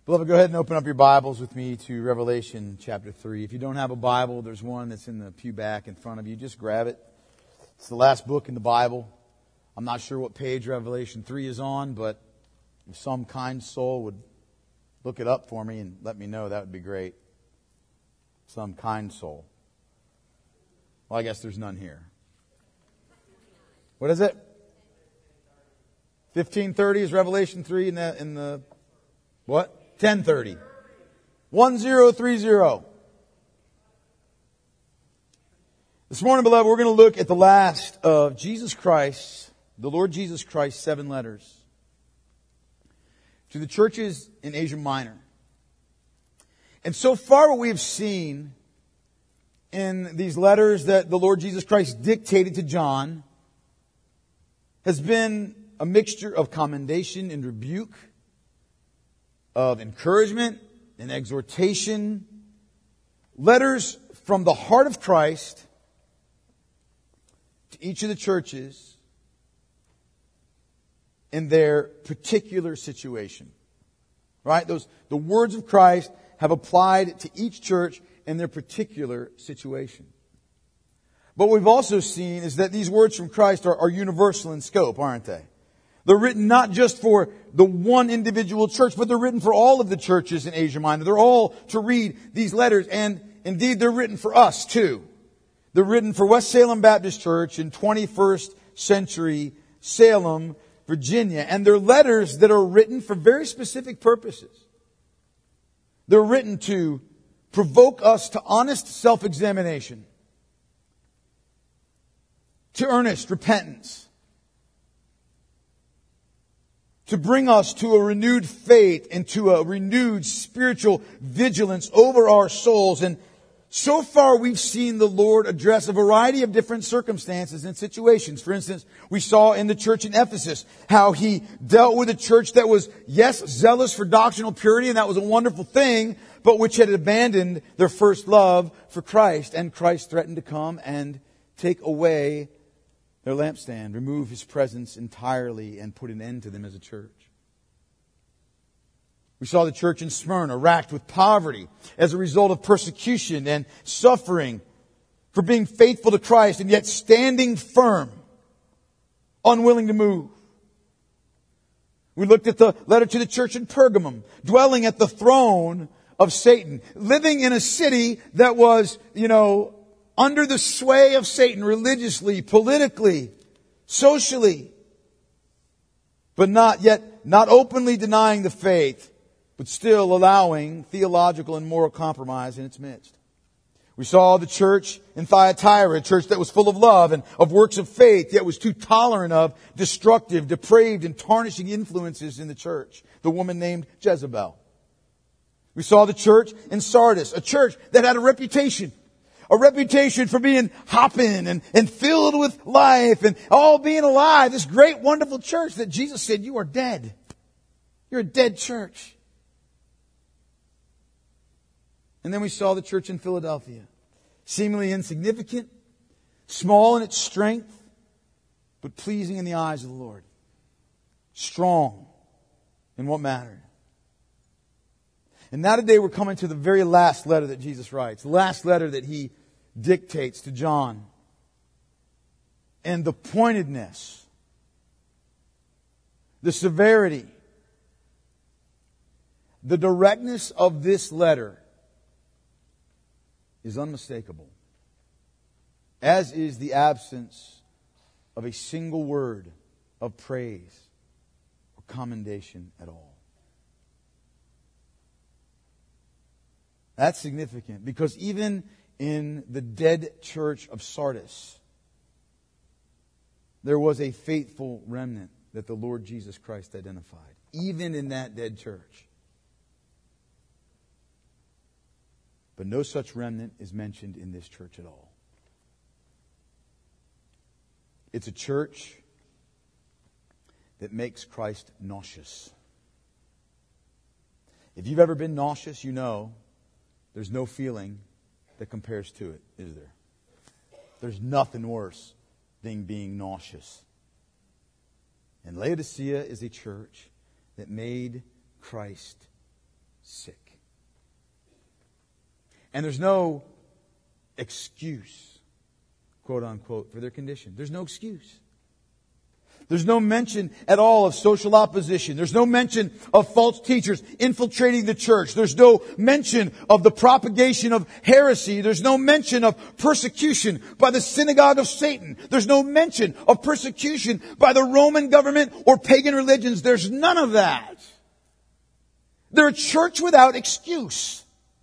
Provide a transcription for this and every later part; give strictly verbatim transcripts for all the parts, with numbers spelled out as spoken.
Beloved, go ahead and open up your Bibles with me to Revelation chapter three. If you don't have a Bible, there's one that's in the pew back in front of you. Just grab it. It's the last book in the Bible. I'm not sure what page Revelation three is on, but if some kind soul would look it up for me and let me know, that would be great. Some kind soul. Well, I guess there's none here. What is it? fifteen thirty is Revelation three in the, in the what? ten thirty. one zero three zero. This morning, beloved, we're going to look at the last of Jesus Christ, the Lord Jesus Christ's seven letters to the churches in Asia Minor. And so far what we have seen in these letters that the Lord Jesus Christ dictated to John has been a mixture of commendation and rebuke, of encouragement and exhortation, letters from the heart of Christ to each of the churches in their particular situation. Right? Those, the words of Christ have applied to each church in their particular situation. But what we've also seen is that these words from Christ are, are universal in scope, aren't they? They're written not just for the one individual church, but they're written for all of the churches in Asia Minor. They're all to read these letters, and indeed they're written for us too. They're written for West Salem Baptist Church in twenty-first century Salem, Virginia. And they're letters that are written for very specific purposes. They're written to provoke us to honest self-examination, to earnest repentance, to bring us to a renewed faith and to a renewed spiritual vigilance over our souls. And so far we've seen the Lord address a variety of different circumstances and situations. For instance, we saw in the church in Ephesus how He dealt with a church that was, yes, zealous for doctrinal purity, and that was a wonderful thing, but which had abandoned their first love for Christ. And Christ threatened to come and take away their lampstand, remove His presence entirely, and put an end to them as a church. We saw the church in Smyrna racked with poverty as a result of persecution and suffering for being faithful to Christ and yet standing firm, unwilling to move. We looked at the letter to the church in Pergamum, dwelling at the throne of Satan, living in a city that was, you know, under the sway of Satan religiously, politically, socially, but not yet, not openly denying the faith, but still allowing theological and moral compromise in its midst. We saw the church in Thyatira, a church that was full of love and of works of faith, yet was too tolerant of destructive, depraved, and tarnishing influences in the church. The woman named Jezebel. We saw the church in Sardis, a church that had a reputation. A reputation for being hopping and, and filled with life and all being alive. This great, wonderful church that Jesus said, you are dead. You're a dead church. And then we saw the church in Philadelphia. Seemingly insignificant, small in its strength, but pleasing in the eyes of the Lord. Strong in what mattered. And now today we're coming to the very last letter that Jesus writes. The last letter that He dictates to John. And the pointedness, the severity, the directness of this letter is unmistakable. As is the absence of a single word of praise or commendation at all. That's significant because even in the dead church of Sardis, there was a faithful remnant that the Lord Jesus Christ identified. Even in that dead church. But no such remnant is mentioned in this church at all. It's a church that makes Christ nauseous. If you've ever been nauseous, you know there's no feeling that compares to it, is there? There's nothing worse than being nauseous. And Laodicea is a church that made Christ sick. And there's no excuse, quote unquote, for their condition. There's no excuse. There's no mention at all of social opposition. There's no mention of false teachers infiltrating the church. There's no mention of the propagation of heresy. There's no mention of persecution by the synagogue of Satan. There's no mention of persecution by the Roman government or pagan religions. There's none of that. They're a church without excuse.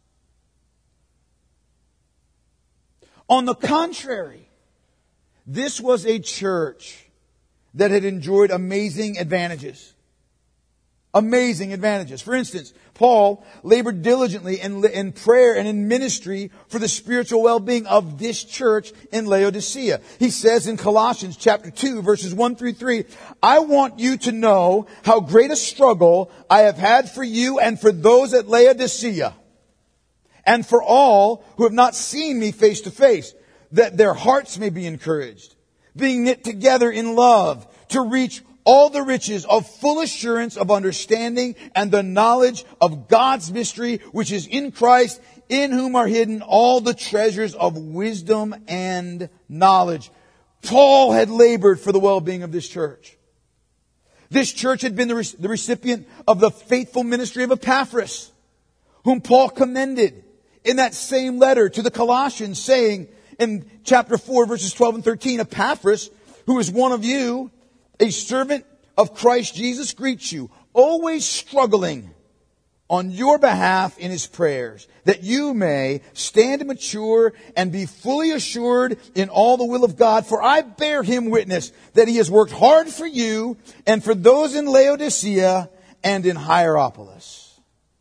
On the contrary, this was a church that had enjoyed amazing advantages. Amazing advantages. For instance, Paul labored diligently in, in prayer and in ministry for the spiritual well-being of this church in Laodicea. He says in Colossians chapter two, verses one through three, I want you to know how great a struggle I have had for you and for those at Laodicea, and for all who have not seen me face to face, that their hearts may be encouraged, being knit together in love, to reach all the riches of full assurance of understanding and the knowledge of God's mystery, which is in Christ, in whom are hidden all the treasures of wisdom and knowledge. Paul had labored for the well-being of this church. This church had been the, re- the recipient of the faithful ministry of Epaphras, whom Paul commended in that same letter to the Colossians, saying in chapter four, verses twelve and thirteen, Epaphras, who is one of you, a servant of Christ Jesus, greets you, always struggling on your behalf in his prayers, that you may stand mature and be fully assured in all the will of God. For I bear him witness that he has worked hard for you and for those in Laodicea and in Hierapolis.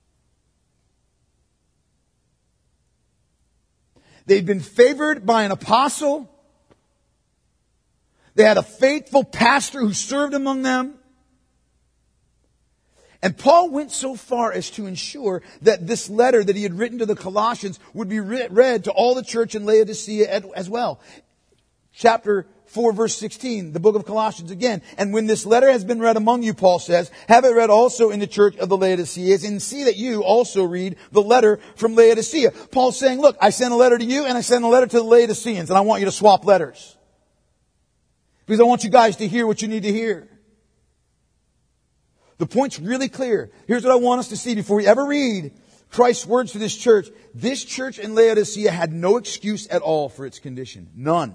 They'd been favored by an apostle. They had a faithful pastor who served among them. And Paul went so far as to ensure that this letter that he had written to the Colossians would be read to all the church in Laodicea as well. Chapter four, verse sixteen, the book of Colossians again. And when this letter has been read among you, Paul says, have it read also in the church of the Laodiceans, and see that you also read the letter from Laodicea. Paul's saying, look, I sent a letter to you and I sent a letter to the Laodiceans, and I want you to swap letters. Because I want you guys to hear what you need to hear. The point's really clear. Here's what I want us to see before we ever read Christ's words to this church. This church in Laodicea had no excuse at all for its condition. None.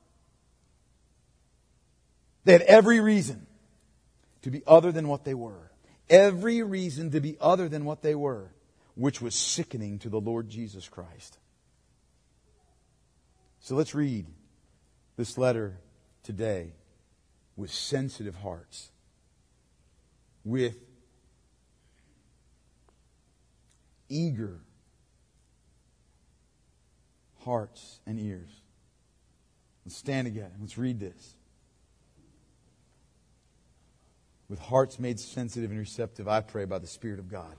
They had every reason to be other than what they were. Every reason to be other than what they were, which was sickening to the Lord Jesus Christ. So let's read this letter today with sensitive hearts, with eager hearts and ears. Let's stand together. Let's read this. With hearts made sensitive and receptive, I pray, by the Spirit of God.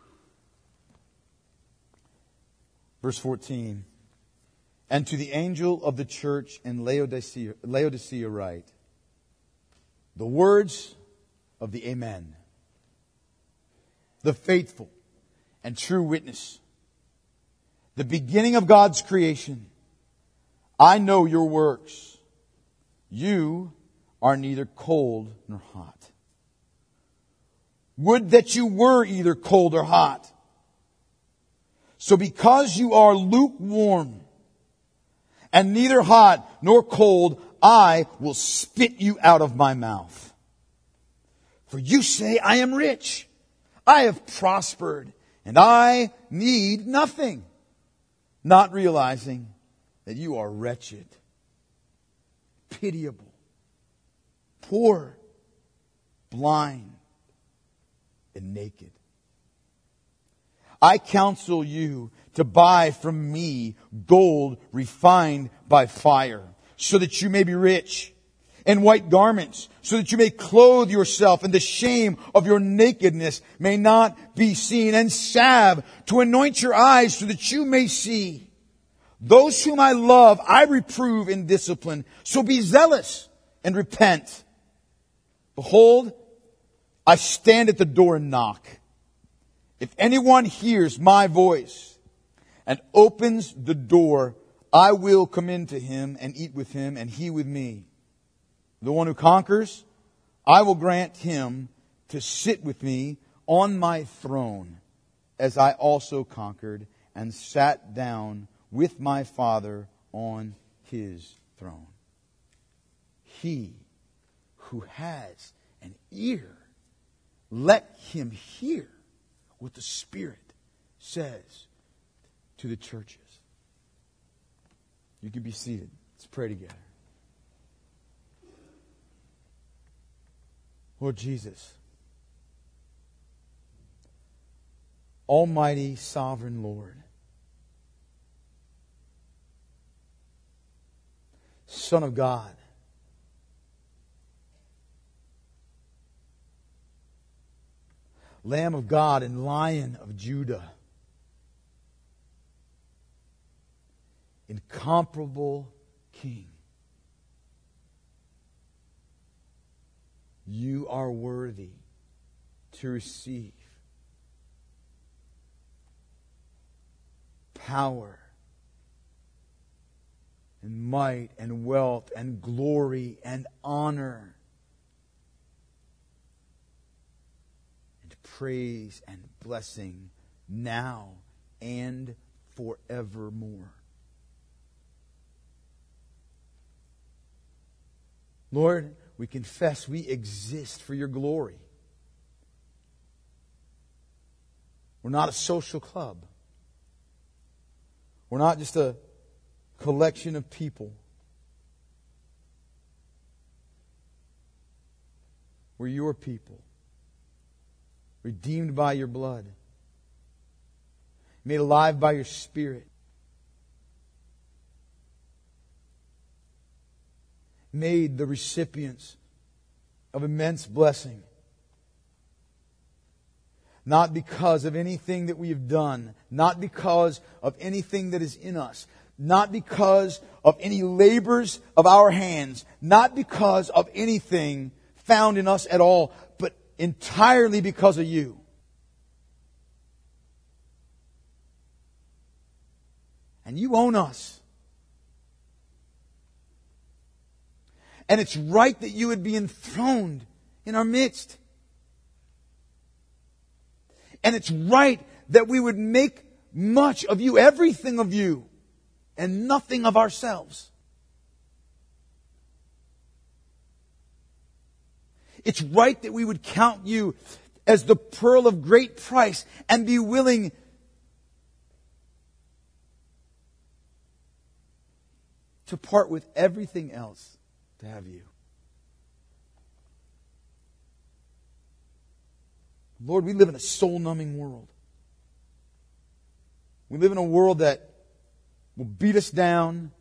Verse fourteen. And to the angel of the church in Laodicea, Laodicea write, the words of the Amen, the faithful and true witness, the beginning of God's creation. I know your works. You are neither cold nor hot. Would that you were either cold or hot. So because you are lukewarm and neither hot nor cold, I will spit you out of my mouth. For you say, I am rich, I have prospered, and I need nothing, not realizing that you are wretched, pitiable, poor, blind, and naked. I counsel you to buy from me gold refined by fire, so that you may be rich, and white garments, so that you may clothe yourself, and the shame of your nakedness may not be seen, and salve to anoint your eyes, so that you may see. Those whom I love, I reprove and discipline. So be zealous and repent. Behold, I stand at the door and knock. If anyone hears my voice and opens the door, I will come into him and eat with him and he with me. The one who conquers, I will grant him to sit with me on my throne, as I also conquered and sat down with my Father on his throne. He who has an ear, let him hear what the Spirit says to the churches. You can be seated. Let's pray together. Lord Jesus, Almighty Sovereign Lord, Son of God, Lamb of God and Lion of Judah, incomparable King, you are worthy to receive power and might and wealth and glory and honor and praise and blessing now and forevermore. Lord, we confess we exist for your glory. We're not a social club. We're not just a collection of people. We're your people, redeemed by your blood, made alive by your Spirit, made the recipients of immense blessing. Not because of anything that we have done, not because of anything that is in us, not because of any labors of our hands, not because of anything found in us at all, but entirely because of you. And you own us. And it's right that you would be enthroned in our midst. And it's right that we would make much of you, everything of you, and nothing of ourselves. It's right that we would count you as the pearl of great price and be willing to part with everything else to have you. Lord, we live in a soul-numbing world. We live in a world that will beat us down,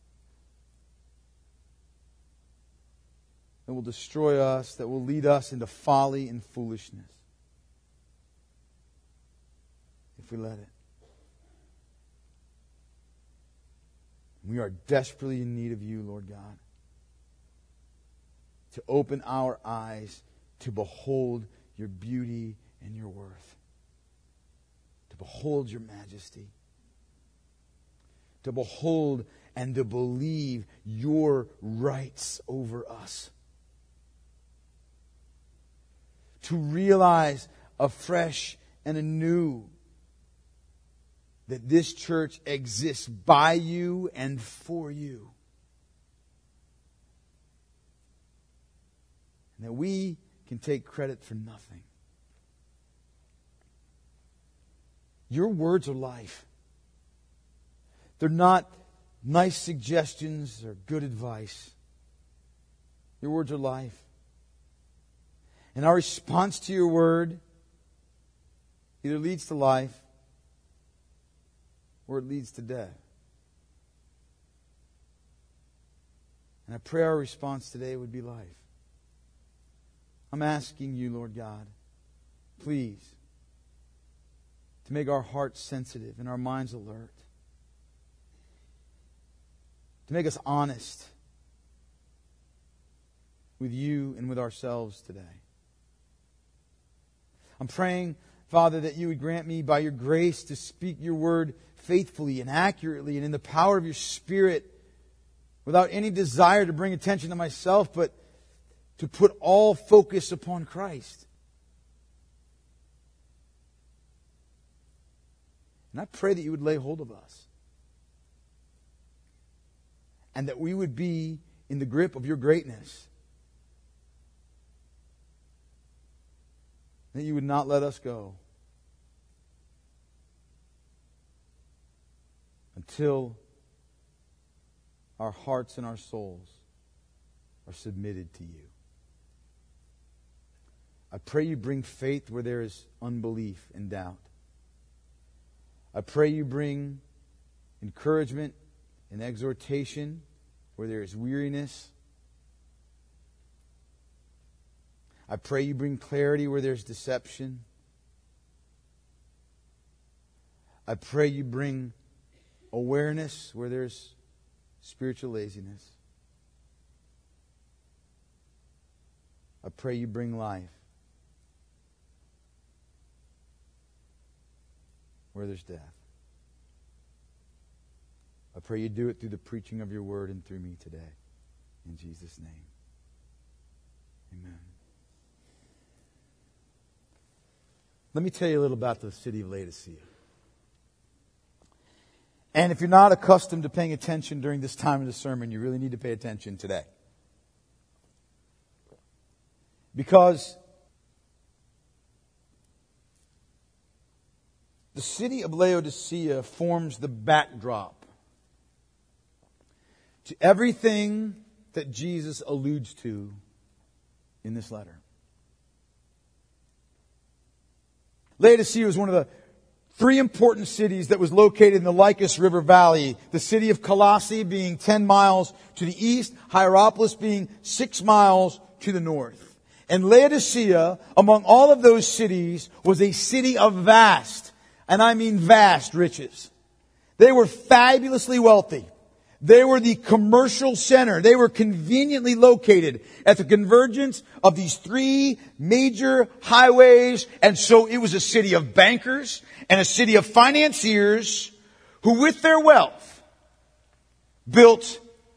that will destroy us, that will lead us into folly and foolishness if we let it. We are desperately in need of you, Lord God, to open our eyes to behold your beauty and your worth, to behold your majesty, to behold and to believe your rights over us, to realize afresh and anew that this church exists by you and for you, and that we can take credit for nothing. Your words are life. They're not nice suggestions or good advice. Your words are life. And our response to your word either leads to life or it leads to death. And I pray our response today would be life. I'm asking you, Lord God, please, to make our hearts sensitive and our minds alert, to make us honest with you and with ourselves today. I'm praying Father, that you would grant me by your grace to speak your word faithfully and accurately and in the power of your Spirit without any desire to bring attention to myself, but to put all focus upon Christ. And I pray that you would lay hold of us. And that we would be in the grip of your greatness. That you would not let us go until our hearts and our souls are submitted to you. I pray you bring faith where there is unbelief and doubt. I pray you bring encouragement and exhortation where there is weariness. I pray you bring clarity where there's deception. I pray you bring awareness where there's spiritual laziness. I pray you bring life where there's death. I pray you do it through the preaching of your word and through me today. In Jesus' name. Amen. Let me tell you a little about the city of Laodicea. And if you're not accustomed to paying attention during this time of the sermon, you really need to pay attention today. Because the city of Laodicea forms the backdrop to everything that Jesus alludes to in this letter. Laodicea was one of the three important cities that was located in the Lycus River Valley. The city of Colossae being ten miles to the east, Hierapolis being six miles to the north. And Laodicea, among all of those cities, was a city of vast, and I mean vast, riches. They were fabulously wealthy. They were the commercial center. They were conveniently located at the convergence of these three major highways. And so it was a city of bankers and a city of financiers who, with their wealth, built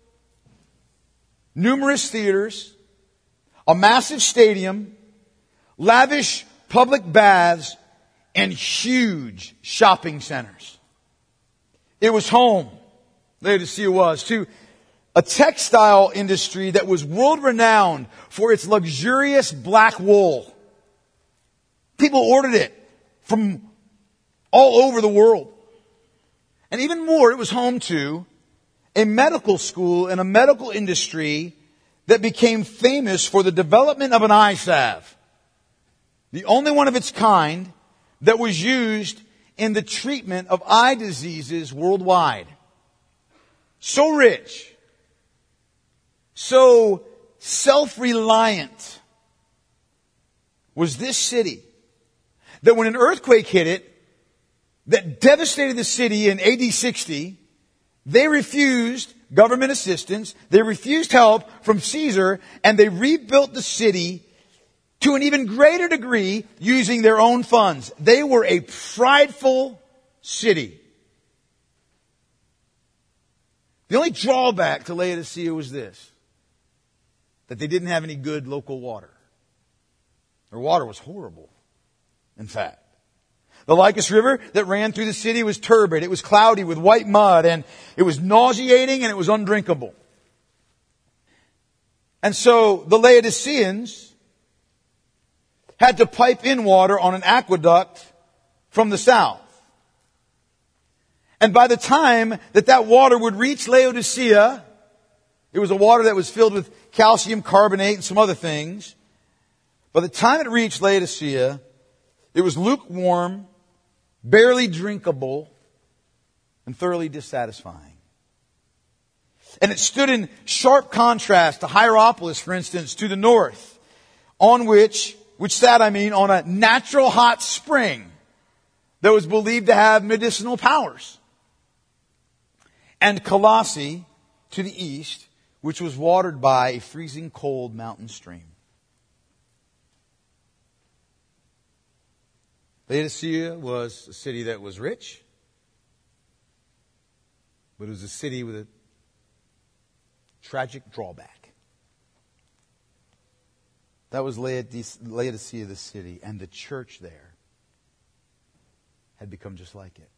numerous theaters, a massive stadium, lavish public baths, and huge shopping centers. It was home, Laodicea was, to a textile industry that was world-renowned for its luxurious black wool. People ordered it from all over the world. And even more, it was home to a medical school and a medical industry that became famous for the development of an eye salve. The only one of its kind that was used in the treatment of eye diseases worldwide. So rich, so self-reliant was this city that when an earthquake hit it that devastated the city in A D sixty, they refused government assistance, they refused help from Caesar, and they rebuilt the city to an even greater degree using their own funds. They were a prideful city. The only drawback to Laodicea was this, that they didn't have any good local water. Their water was horrible, in fact. The Lycus River that ran through the city was turbid. It was cloudy with white mud, and it was nauseating and it was undrinkable. And so the Laodiceans had to pipe in water on an aqueduct from the south. And by the time that that water would reach Laodicea, it was a water that was filled with calcium carbonate and some other things. By the time it reached Laodicea, it was lukewarm, barely drinkable, and thoroughly dissatisfying. And it stood in sharp contrast to Hierapolis, for instance, to the north, on which, which sat, I mean, on a natural hot spring that was believed to have medicinal powers. And Colossae, to the east, which was watered by a freezing cold mountain stream. Laodicea was a city that was rich, but it was a city with a tragic drawback. That was Laodicea, the city, and the church there had become just like it.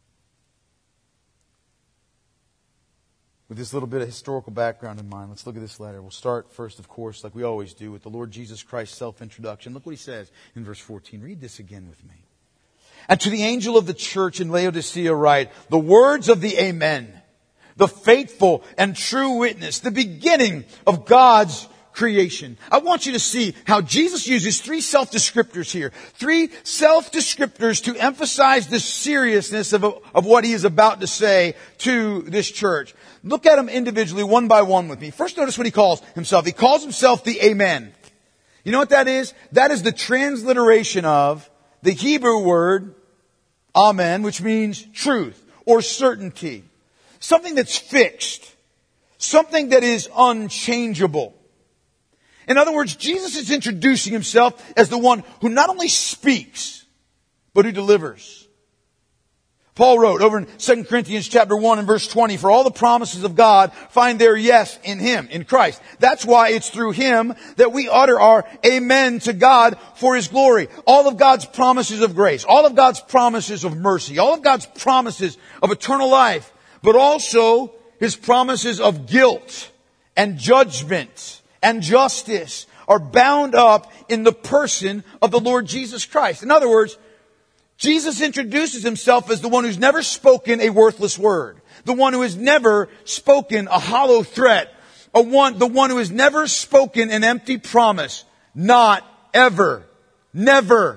With this little bit of historical background in mind, let's look at this letter. We'll start first, of course, like we always do, with the Lord Jesus Christ's self-introduction. Look what he says in verse fourteen. Read this again with me. And to the angel of the church in Laodicea write, the words of the Amen, the faithful and true witness, the beginning of God's creation. I want you to see how Jesus uses three self-descriptors here. Three self-descriptors to emphasize the seriousness of, of what he is about to say to this church. Look at them individually, one by one with me. First, notice what he calls himself. He calls himself the Amen. You know what that is? That is the transliteration of the Hebrew word Amen, which means truth or certainty. Something that's fixed. Something that is unchangeable. In other words, Jesus is introducing himself as the one who not only speaks, but who delivers. Paul wrote over in Second Corinthians chapter one and verse twenty, for all the promises of God find their yes in Him, in Christ. That's why it's through Him that we utter our amen to God for His glory. All of God's promises of grace, all of God's promises of mercy, all of God's promises of eternal life, but also His promises of guilt and judgment and justice are bound up in the person of the Lord Jesus Christ. In other words, Jesus introduces himself as the one who's never spoken a worthless word. The one who has never spoken a hollow threat. A one, the one who has never spoken an empty promise. Not ever. Never.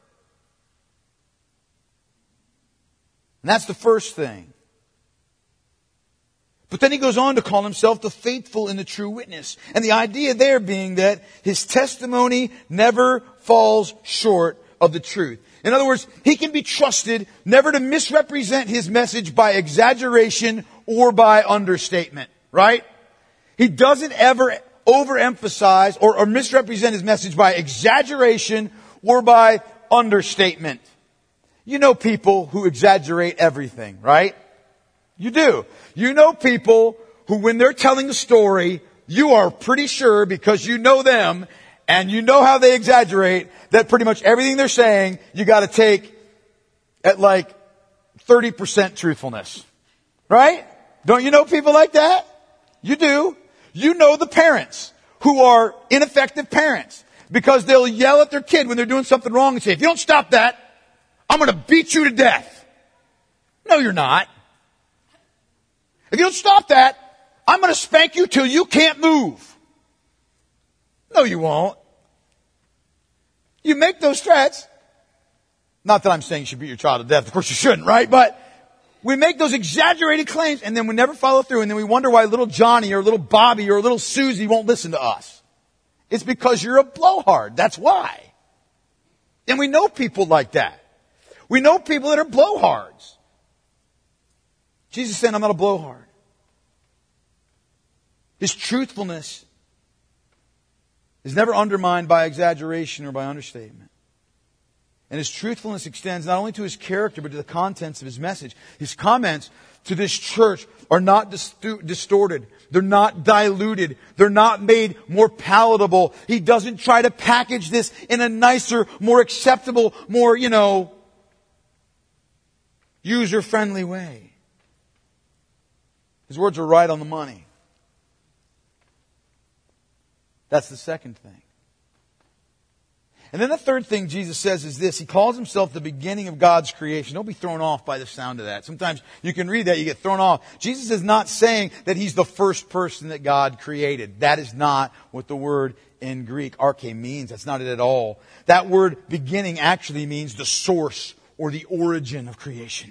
And that's the first thing. But then he goes on to call himself the faithful and the true witness. And the idea there being that his testimony never falls short of the truth. In other words, he can be trusted never to misrepresent his message by exaggeration or by understatement. Right? He doesn't ever overemphasize or, or misrepresent his message by exaggeration or by understatement. You know people who exaggerate everything, right? You do. You know people who, when they're telling a story, you are pretty sure, because you know them and you know how they exaggerate, that pretty much everything they're saying, you got to take at like thirty percent truthfulness. Right? Don't you know people like that? You do. You know the parents who are ineffective parents because they'll yell at their kid when they're doing something wrong and say, if you don't stop that, I'm going to beat you to death. No, you're not. If you don't stop that, I'm going to spank you till you can't move. No, you won't. You make those threats. Not that I'm saying you should beat your child to death. Of course you shouldn't, right? But we make those exaggerated claims and then we never follow through. And then we wonder why little Johnny or little Bobby or little Susie won't listen to us. It's because you're a blowhard. That's why. And we know people like that. We know people that are blowhards. Jesus said, I'm not a blowhard. His truthfulness is never undermined by exaggeration or by understatement. And his truthfulness extends not only to his character, but to the contents of his message. His comments to this church are not distu- distorted. They're not diluted. They're not made more palatable. He doesn't try to package this in a nicer, more acceptable, more, you know, user-friendly way. His words are right on the money. That's the second thing. And then the third thing Jesus says is this. He calls himself the beginning of God's creation. Don't be thrown off by the sound of that. Sometimes you can read that, you get thrown off. Jesus is not saying that he's the first person that God created. That is not what the word in Greek, arche, means. That's not it at all. That word beginning actually means the source or the origin of creation.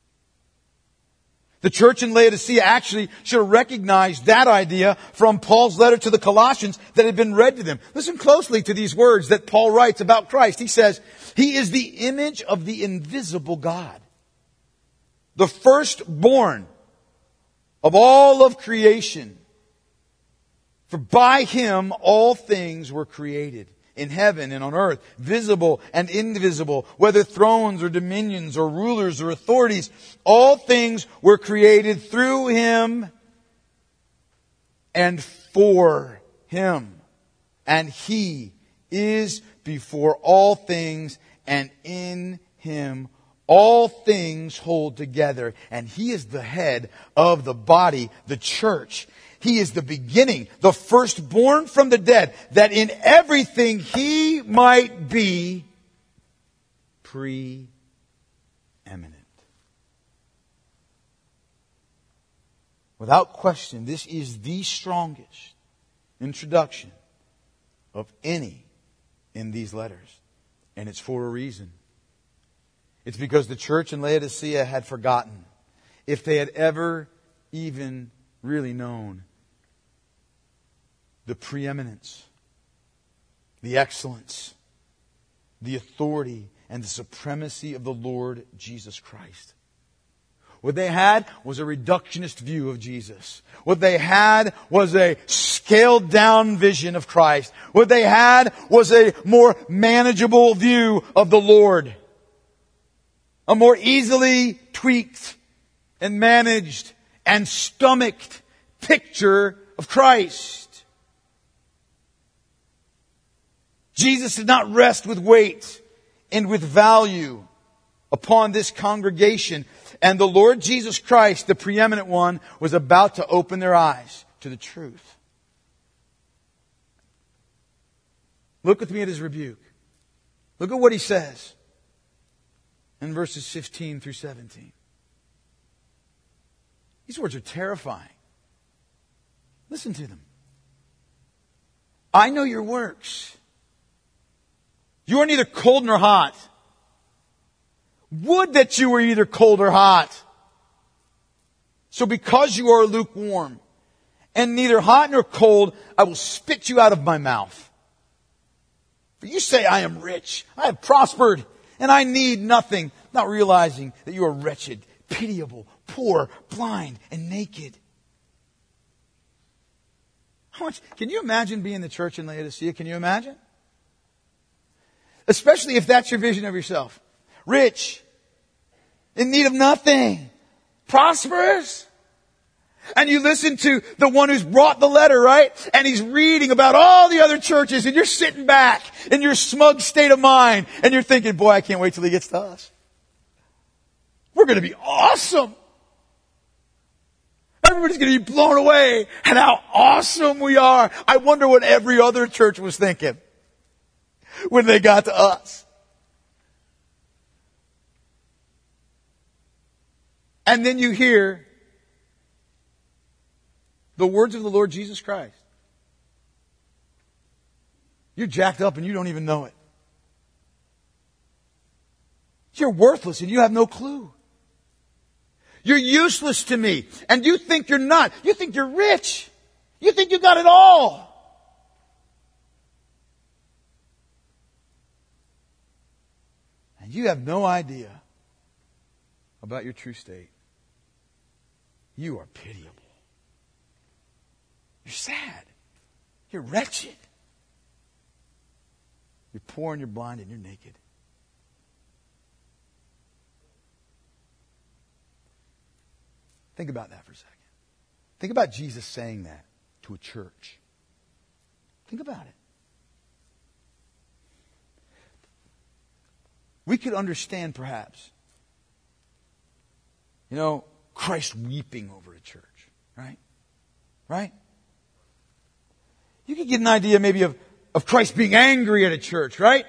The church in Laodicea actually should have recognized that idea from Paul's letter to the Colossians that had been read to them. Listen closely to these words that Paul writes about Christ. He says, He is the image of the invisible God, the firstborn of all of creation. For by Him all things were created, in heaven and on earth, visible and invisible, whether thrones or dominions or rulers or authorities. All things were created through Him and for Him. And He is before all things, and in Him all things hold together. And He is the head of the body, the church. He is the beginning, the firstborn from the dead, that in everything He might be preeminent. Without question, this is the strongest introduction of any in these letters. And it's for a reason. It's because the church in Laodicea had forgotten, if they had ever even really known, the preeminence, the excellence, the authority, and the supremacy of the Lord Jesus Christ. What they had was a reductionist view of Jesus. What they had was a scaled down vision of Christ. What they had was a more manageable view of the Lord. A more easily tweaked and managed and stomached picture of Christ. Jesus did not rest with weight and with value upon this congregation. And the Lord Jesus Christ, the preeminent one, was about to open their eyes to the truth. Look with me at His rebuke. Look at what He says in verses fifteen through seventeen. These words are terrifying. Listen to them. I know your works. You are neither cold nor hot. Would that you were either cold or hot. So because you are lukewarm and neither hot nor cold, I will spit you out of my mouth. For you say, I am rich, I have prospered, and I need nothing, not realizing that you are wretched, pitiable, poor, blind, and naked. How much, can you imagine being the church in Laodicea? Can you imagine? Especially if that's your vision of yourself. Rich, in need of nothing, prosperous. And you listen to the one who's brought the letter, right? And he's reading about all the other churches, and you're sitting back in your smug state of mind, and you're thinking, boy, I can't wait till he gets to us. We're going to be awesome. Everybody's going to be blown away at how awesome we are. I wonder what every other church was thinking when they got to us. And then you hear the words of the Lord Jesus Christ. You're jacked up and you don't even know it. You're worthless and you have no clue. You're useless to me and you think you're not. You think you're rich. You think you got it all. And you have no idea about your true state. You are pitiable. You're sad. You're wretched. You're poor and you're blind and you're naked. Think about that for a second. Think about Jesus saying that to a church. Think about it. We could understand perhaps, you know, Christ weeping over a church, right? Right? You could get an idea maybe of, of Christ being angry at a church, right?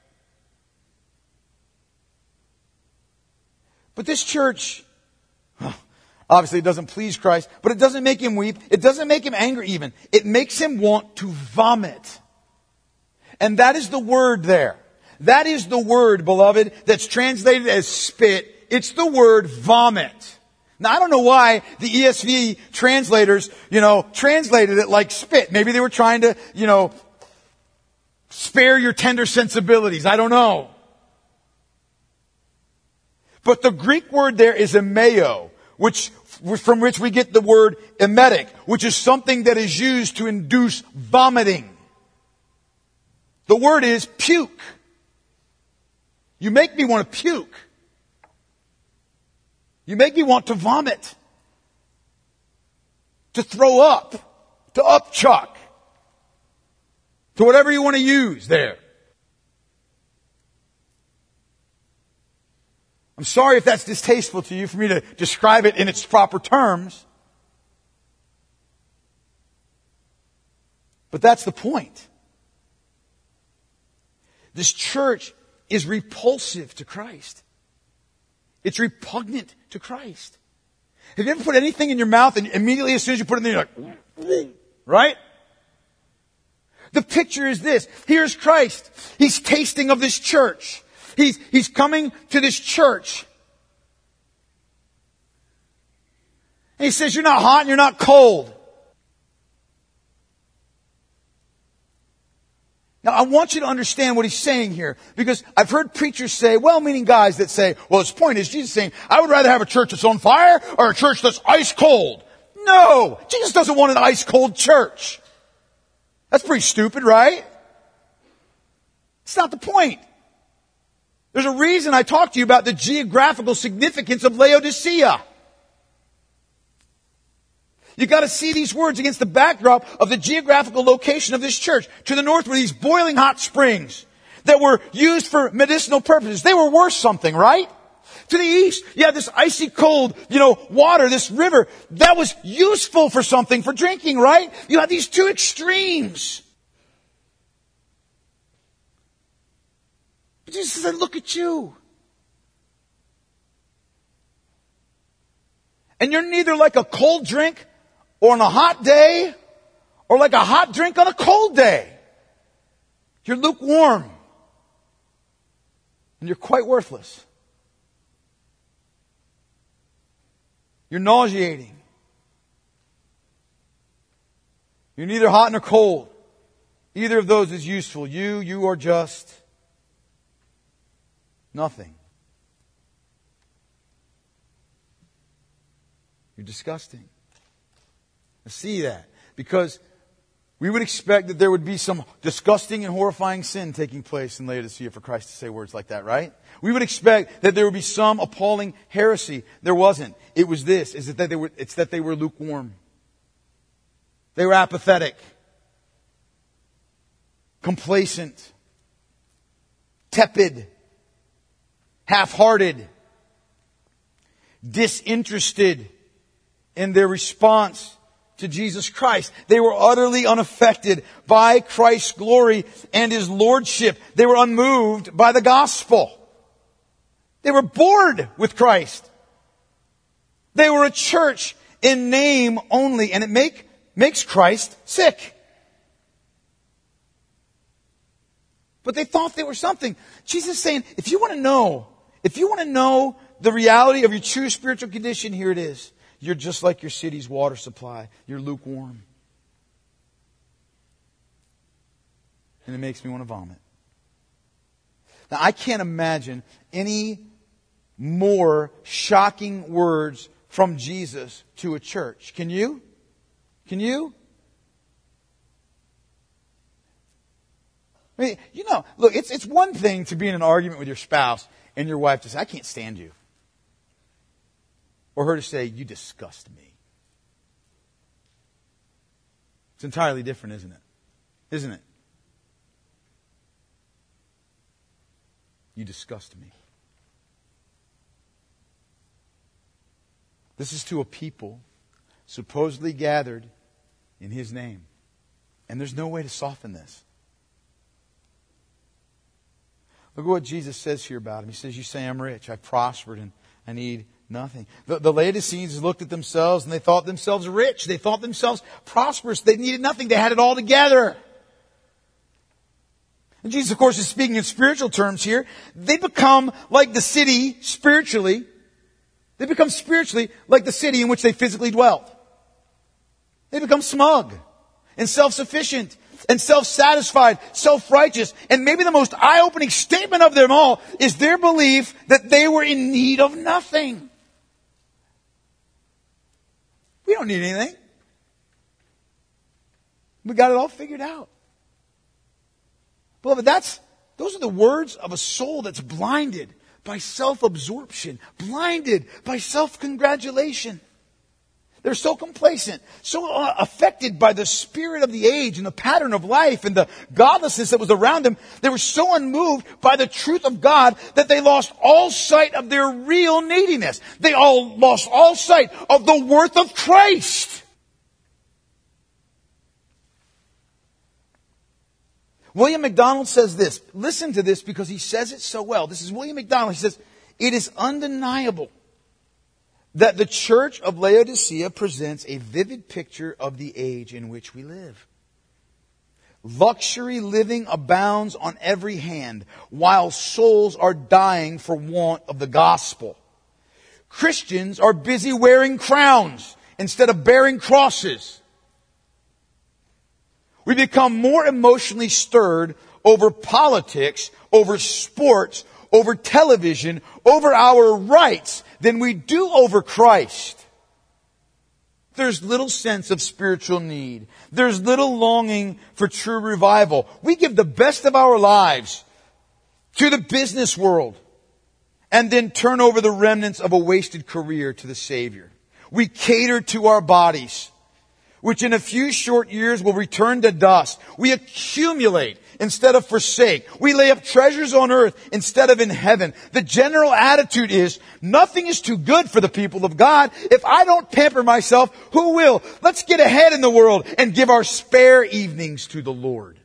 But this church, obviously it doesn't please Christ, but it doesn't make Him weep. It doesn't make Him angry even. It makes Him want to vomit. And that is the word there. That is the word, beloved, that's translated as spit. It's the word vomit. Now, I don't know why the E S V translators, you know, translated it like spit. Maybe they were trying to, you know, spare your tender sensibilities. I don't know. But the Greek word there is emeo, which, from which we get the word emetic, which is something that is used to induce vomiting. The word is puke. You make me want to puke. You make me want to vomit. To throw up. To upchuck. To whatever you want to use there. I'm sorry if that's distasteful to you for me to describe it in its proper terms. But that's the point. This church is repulsive to Christ. It's repugnant to Christ. Have you ever put anything in your mouth and immediately as soon as you put it in there you're like, right? The picture is this. Here's Christ. He's tasting of this church. He's, he's coming to this church. And he says, you're not hot and you're not cold. Now, I want you to understand what he's saying here. Because I've heard preachers say, well-meaning guys that say, well, his point is, Jesus is saying, I would rather have a church that's on fire or a church that's ice cold. No! Jesus doesn't want an ice cold church. That's pretty stupid, right? It's not the point. There's a reason I talked to you about the geographical significance of Laodicea. You've got to see these words against the backdrop of the geographical location of this church. To the north were these boiling hot springs that were used for medicinal purposes. They were worth something, right? To the east, you have this icy cold, you know, water, this river that was useful for something, for drinking, right? You have these two extremes. But Jesus said, look at you. And you're neither like a cold drink or on a hot day or like a hot drink on a cold day. You're lukewarm. And you're quite worthless. You're nauseating. You're neither hot nor cold. Either of those is useful. You, you are just nothing. You're disgusting. I see that. Because we would expect that there would be some disgusting and horrifying sin taking place in Laodicea for Christ to say words like that, right? We would expect that there would be some appalling heresy. There wasn't. It was this, is that they were, it's that they were lukewarm. They were apathetic. Complacent. Tepid. Half-hearted. Disinterested in their response to Jesus Christ. They were utterly unaffected by Christ's glory and His lordship. They were unmoved by the gospel. They were bored with Christ. They were a church in name only, and it make, makes Christ sick. But they thought they were something. Jesus is saying, if you want to know, if you want to know the reality of your true spiritual condition, here it is. You're just like your city's water supply. You're lukewarm. And it makes me want to vomit. Now, I can't imagine any more shocking words from Jesus to a church. Can you? Can you? I mean, you know, look, it's, it's one thing to be in an argument with your spouse and your wife to say, I can't stand you. Or her to say, you disgust me. It's entirely different, isn't it? Isn't it? You disgust me. This is to a people supposedly gathered in His name. And there's no way to soften this. Look at what Jesus says here about Him. He says, you say I'm rich, I've prospered, and I need nothing. The, the Laodiceans looked at themselves and they thought themselves rich. They thought themselves prosperous. They needed nothing. They had it all together. And Jesus, of course, is speaking in spiritual terms here. They become like the city spiritually. They become spiritually like the city in which they physically dwelt. They become smug and self-sufficient and self-satisfied, self-righteous. And maybe the most eye-opening statement of them all is their belief that they were in need of nothing. We don't need anything. We got it all figured out. Beloved, that's, those are the words of a soul that's blinded by self-absorption, blinded by self-congratulation. They're so complacent, so uh, affected by the spirit of the age and the pattern of life and the godlessness that was around them. They were so unmoved by the truth of God that they lost all sight of their real neediness. They all lost all sight of the worth of Christ. William MacDonald says this. Listen to this because he says it so well. This is William MacDonald. He says, "It is undeniable that the church of Laodicea presents a vivid picture of the age in which we live. Luxury living abounds on every hand, while souls are dying for want of the gospel. Christians are busy wearing crowns instead of bearing crosses. We become more emotionally stirred over politics, over sports, over television, over our rights than we do over Christ. There's little sense of spiritual need. There's little longing for true revival. We give the best of our lives to the business world and then turn over the remnants of a wasted career to the Savior. We cater to our bodies, which in a few short years will return to dust. We accumulate instead of forsake. We lay up treasures on earth instead of in heaven. The general attitude is, nothing is too good for the people of God. If I don't pamper myself, who will? Let's get ahead in the world and give our spare evenings to the Lord."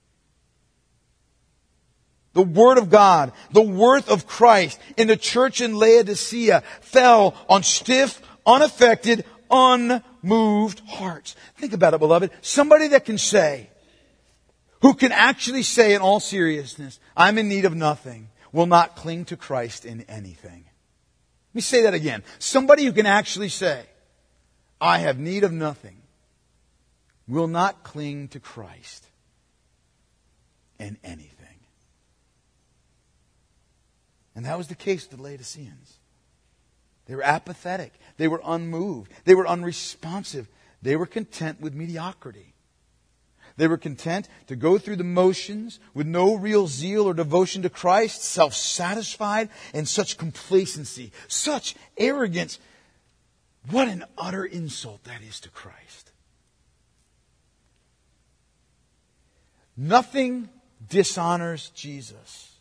The Word of God, the worth of Christ in the church in Laodicea fell on stiff, unaffected, unmoved hearts. Think about it, beloved. Somebody that can say, who can actually say in all seriousness, "I'm in need of nothing," will not cling to Christ in anything. Let me say that again. Somebody who can actually say, "I have need of nothing," will not cling to Christ in anything. And that was the case with the Laodiceans. They were apathetic. They were unmoved. They were unresponsive. They were content with mediocrity. They were content to go through the motions with no real zeal or devotion to Christ, self-satisfied, and such complacency, such arrogance. What an utter insult that is to Christ. Nothing dishonors Jesus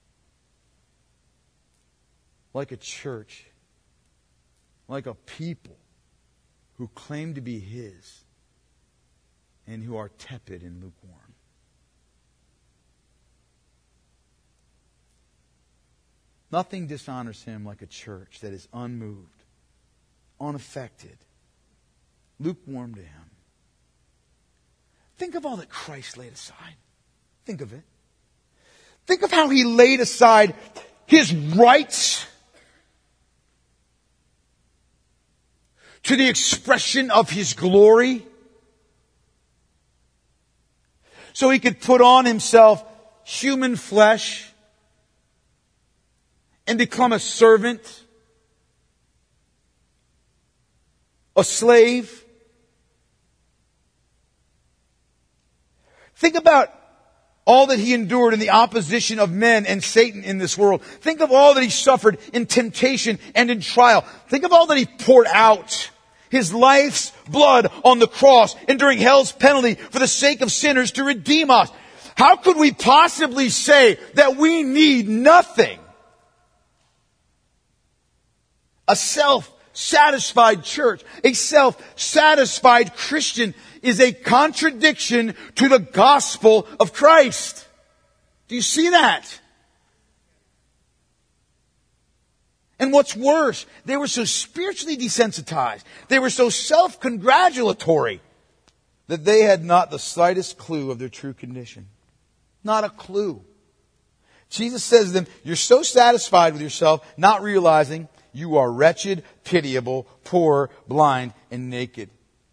like a church, like a people who claim to be His and who are tepid and lukewarm. Nothing dishonors Him like a church that is unmoved, unaffected, lukewarm to Him. Think of all that Christ laid aside. Think of it. Think of how He laid aside His rights to the expression of His glory, so He could put on Himself human flesh and become a servant, a slave. Think about all that He endured in the opposition of men and Satan in this world. Think of all that He suffered in temptation and in trial. Think of all that He poured out. His life's blood on the cross, enduring hell's penalty for the sake of sinners to redeem us. How could we possibly say that we need nothing? A self-satisfied church, a self-satisfied Christian is a contradiction to the gospel of Christ. Do you see that? And what's worse, they were so spiritually desensitized, they were so self-congratulatory, that they had not the slightest clue of their true condition. Not a clue. Jesus says to them, "You're so satisfied with yourself, not realizing you are wretched, pitiable, poor, blind, and naked."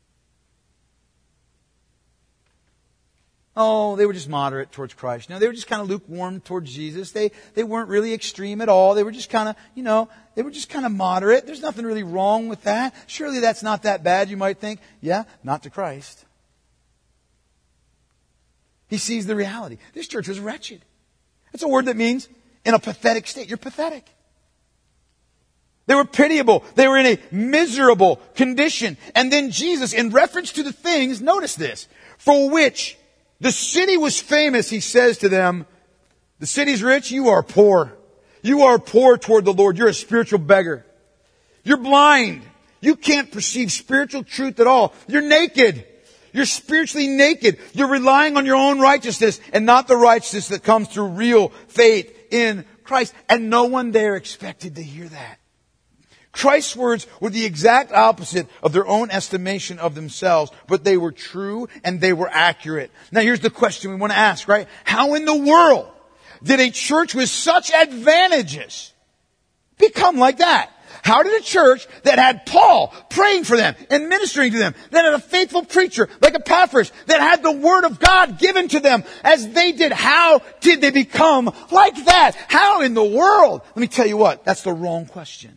Oh, they were just moderate towards Christ. No, they were just kind of lukewarm towards Jesus. They they weren't really extreme at all. They were just kind of, you know, they were just kind of moderate. There's nothing really wrong with that. Surely that's not that bad, you might think. Yeah, not to Christ. He sees the reality. This church was wretched. That's a word that means in a pathetic state. You're pathetic. They were pitiable. They were in a miserable condition. And then Jesus, in reference to the things, notice this, for which the city was famous, He says to them, the city's rich, you are poor. You are poor toward the Lord. You're a spiritual beggar. You're blind. You can't perceive spiritual truth at all. You're naked. You're spiritually naked. You're relying on your own righteousness and not the righteousness that comes through real faith in Christ. And no one there expected to hear that. Christ's words were the exact opposite of their own estimation of themselves, but they were true and they were accurate. Now here's the question we want to ask, right? How in the world did a church with such advantages become like that? How did a church that had Paul praying for them and ministering to them, that had a faithful preacher like Epaphras, that had the Word of God given to them as they did, how did they become like that? How in the world? Let me tell you what, that's the wrong question.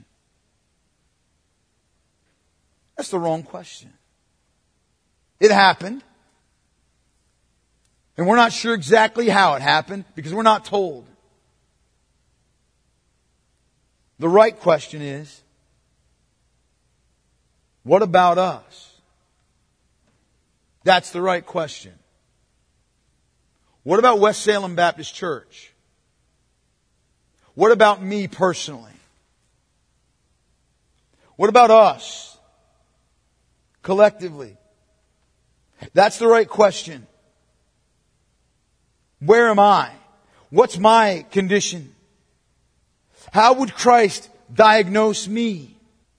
That's the wrong question. It happened. And we're not sure exactly how it happened because we're not told. The right question is, what about us? That's the right question. What about West Salem Baptist Church? What about me personally? What about us? Collectively? That's the right question. Where am I? What's my condition? How would Christ diagnose me?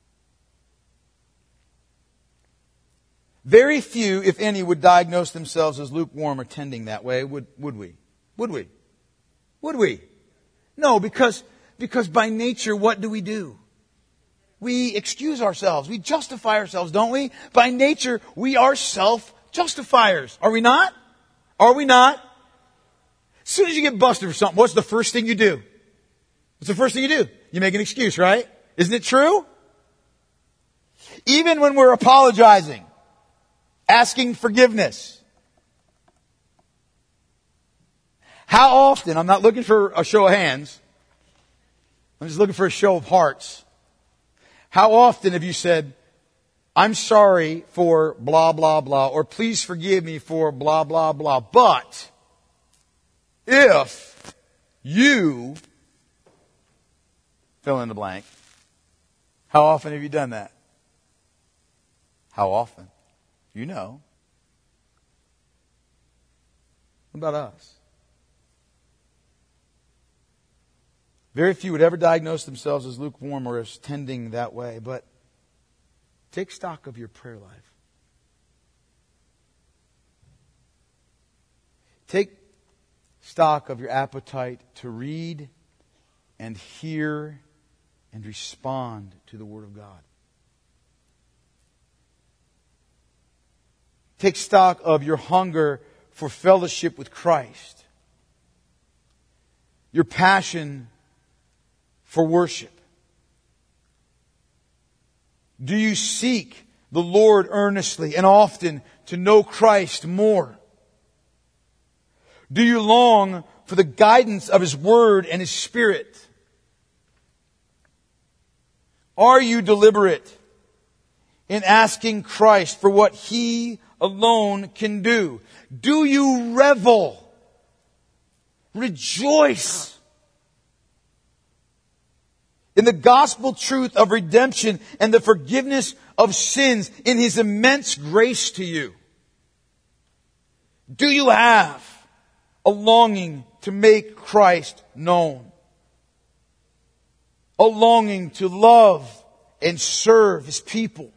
Very few, if any, would diagnose themselves as lukewarm or tending that way, would, would we? Would we? Would we? No, because, because by nature, what do we do? We excuse ourselves. We justify ourselves, don't we? By nature, we are self-justifiers. Are we not? Are we not? As soon as you get busted for something, what's the first thing you do? What's the first thing you do? You make an excuse, right? Isn't it true? Even when we're apologizing, asking forgiveness. How often, I'm not looking for a show of hands, I'm just looking for a show of hearts. How often have you said, I'm sorry for blah, blah, blah, or please forgive me for blah, blah, blah, but if you fill in the blank, how often have you done that? How often? You know. What about us? Very few would ever diagnose themselves as lukewarm or as tending that way, but take stock of your prayer life. Take stock of your appetite to read and hear and respond to the Word of God. Take stock of your hunger for fellowship with Christ. Your passion for worship. Do you seek the Lord earnestly and often to know Christ more? Do you long for the guidance of His Word and His Spirit? Are you deliberate in asking Christ for what He alone can do? Do you revel, rejoice in the gospel truth of redemption and the forgiveness of sins in His immense grace to you? Do you have a longing to make Christ known? A longing to love and serve His people?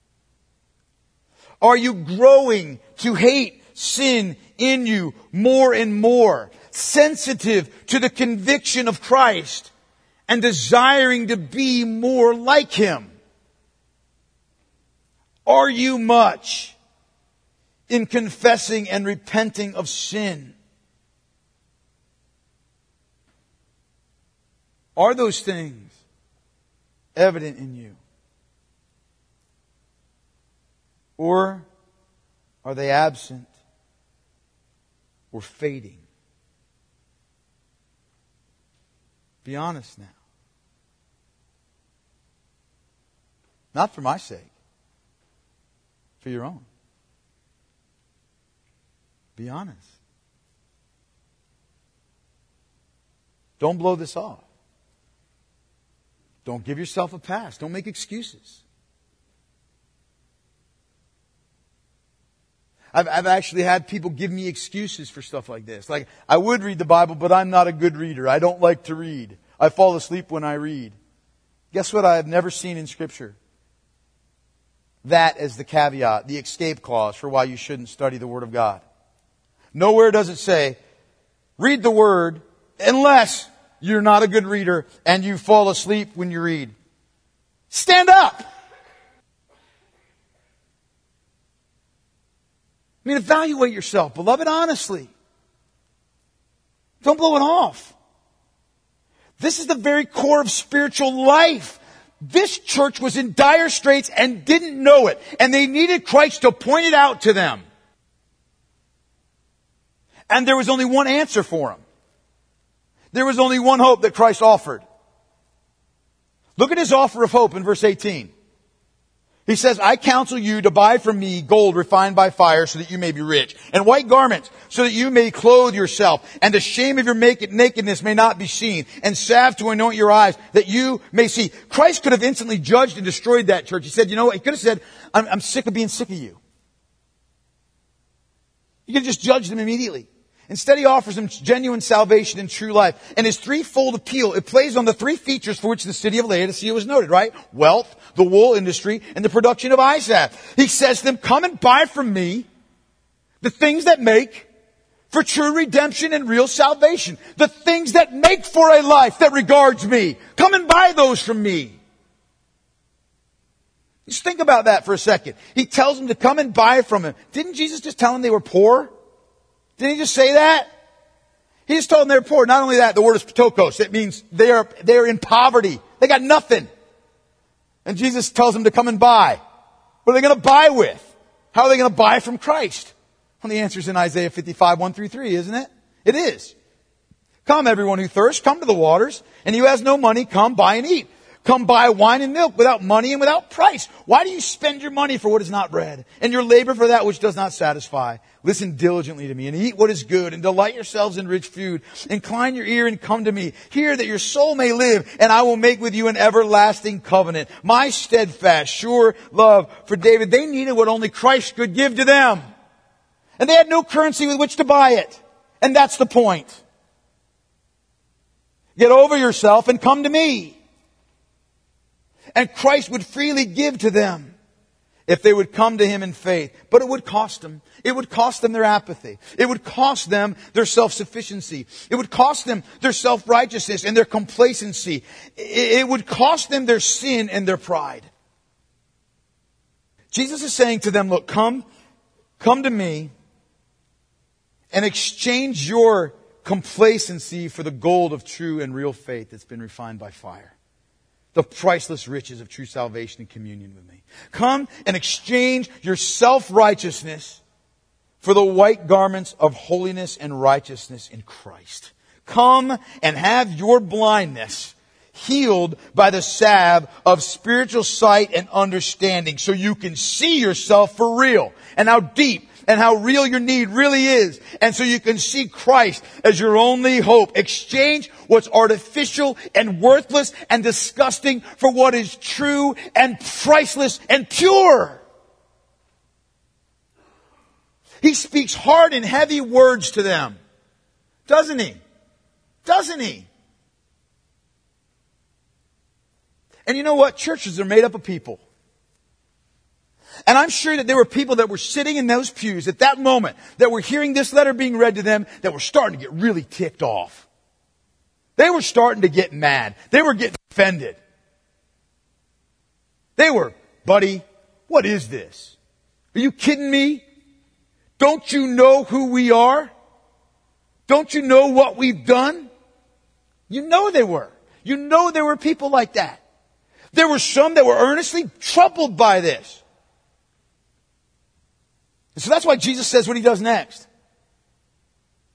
Are you growing to hate sin in you more and more, sensitive to the conviction of Christ and desiring to be more like Him? Are you much in confessing and repenting of sin? Are those things evident in you? Or are they absent? or fading? Be honest now. Not for my sake. For your own. Be honest. Don't blow this off. Don't give yourself a pass. Don't make excuses. I've, I've actually had people give me excuses for stuff like this. Like, I would read the Bible, but I'm not a good reader. I don't like to read. I fall asleep when I read. Guess what I have never seen in Scripture? That as the caveat, the escape clause for why you shouldn't study the Word of God. Nowhere does it say, read the Word unless you're not a good reader and you fall asleep when you read. Stand up! I mean, evaluate yourself, beloved, honestly. Don't blow it off. This is the very core of spiritual life. This church was in dire straits and didn't know it. And they needed Christ to point it out to them. And there was only one answer for them. There was only one hope that Christ offered. Look at His offer of hope in verse eighteen. He says, I counsel you to buy from me gold refined by fire so that you may be rich, and white garments so that you may clothe yourself, and the shame of your nakedness may not be seen, and salve to anoint your eyes that you may see. Christ could have instantly judged and destroyed that church. He said, you know what? He could have said, I'm, I'm sick of being sick of you. He could have just judged them immediately. Instead, He offers them genuine salvation and true life. And His threefold appeal, it plays on the three features for which the city of Laodicea was noted, right? Wealth, the wool industry, and the production of eye salve. He says to them, come and buy from me the things that make for true redemption and real salvation. The things that make for a life that regards me. Come and buy those from me. Just think about that for a second. He tells them to come and buy from Him. Didn't Jesus just tell them they were poor? Didn't He just say that? He just told them they're poor. Not only that, the word is ptokos. It means they are, they are in poverty. They got nothing. And Jesus tells them to come and buy. What are they going to buy with? How are they going to buy from Christ? Well, the answer's in Isaiah fifty-five, one through three, isn't it? It is. Come, everyone who thirsts, come to the waters. And he who has no money, come, buy and eat. Come buy wine and milk without money and without price. Why do you spend your money for what is not bread, and your labor for that which does not satisfy? Listen diligently to me and eat what is good, and delight yourselves in rich food. Incline your ear and come to me. Hear that your soul may live, and I will make with you an everlasting covenant. My steadfast, sure love for David. They needed what only Christ could give to them. And they had no currency with which to buy it. And that's the point. Get over yourself and come to me. And Christ would freely give to them if they would come to Him in faith. But it would cost them. It would cost them their apathy. It would cost them their self-sufficiency. It would cost them their self-righteousness and their complacency. It would cost them their sin and their pride. Jesus is saying to them, look, come, come to me and exchange your complacency for the gold of true and real faith that's been refined by fire. The priceless riches of true salvation and communion with me. Come and exchange your self-righteousness for the white garments of holiness and righteousness in Christ. Come and have your blindness healed by the salve of spiritual sight and understanding so you can see yourself for real and how deep and how real your need really is. And so you can see Christ as your only hope. Exchange what's artificial and worthless and disgusting for what is true and priceless and pure. He speaks hard and heavy words to them. Doesn't He? Doesn't He? And you know what? Churches are made up of people. And I'm sure that there were people that were sitting in those pews at that moment that were hearing this letter being read to them that were starting to get really ticked off. They were starting to get mad. They were getting offended. They were, buddy, what is this? Are you kidding me? Don't you know who we are? Don't you know what we've done? You know they were. You know there were people like that. There were some that were earnestly troubled by this. And so that's why Jesus says what He does next.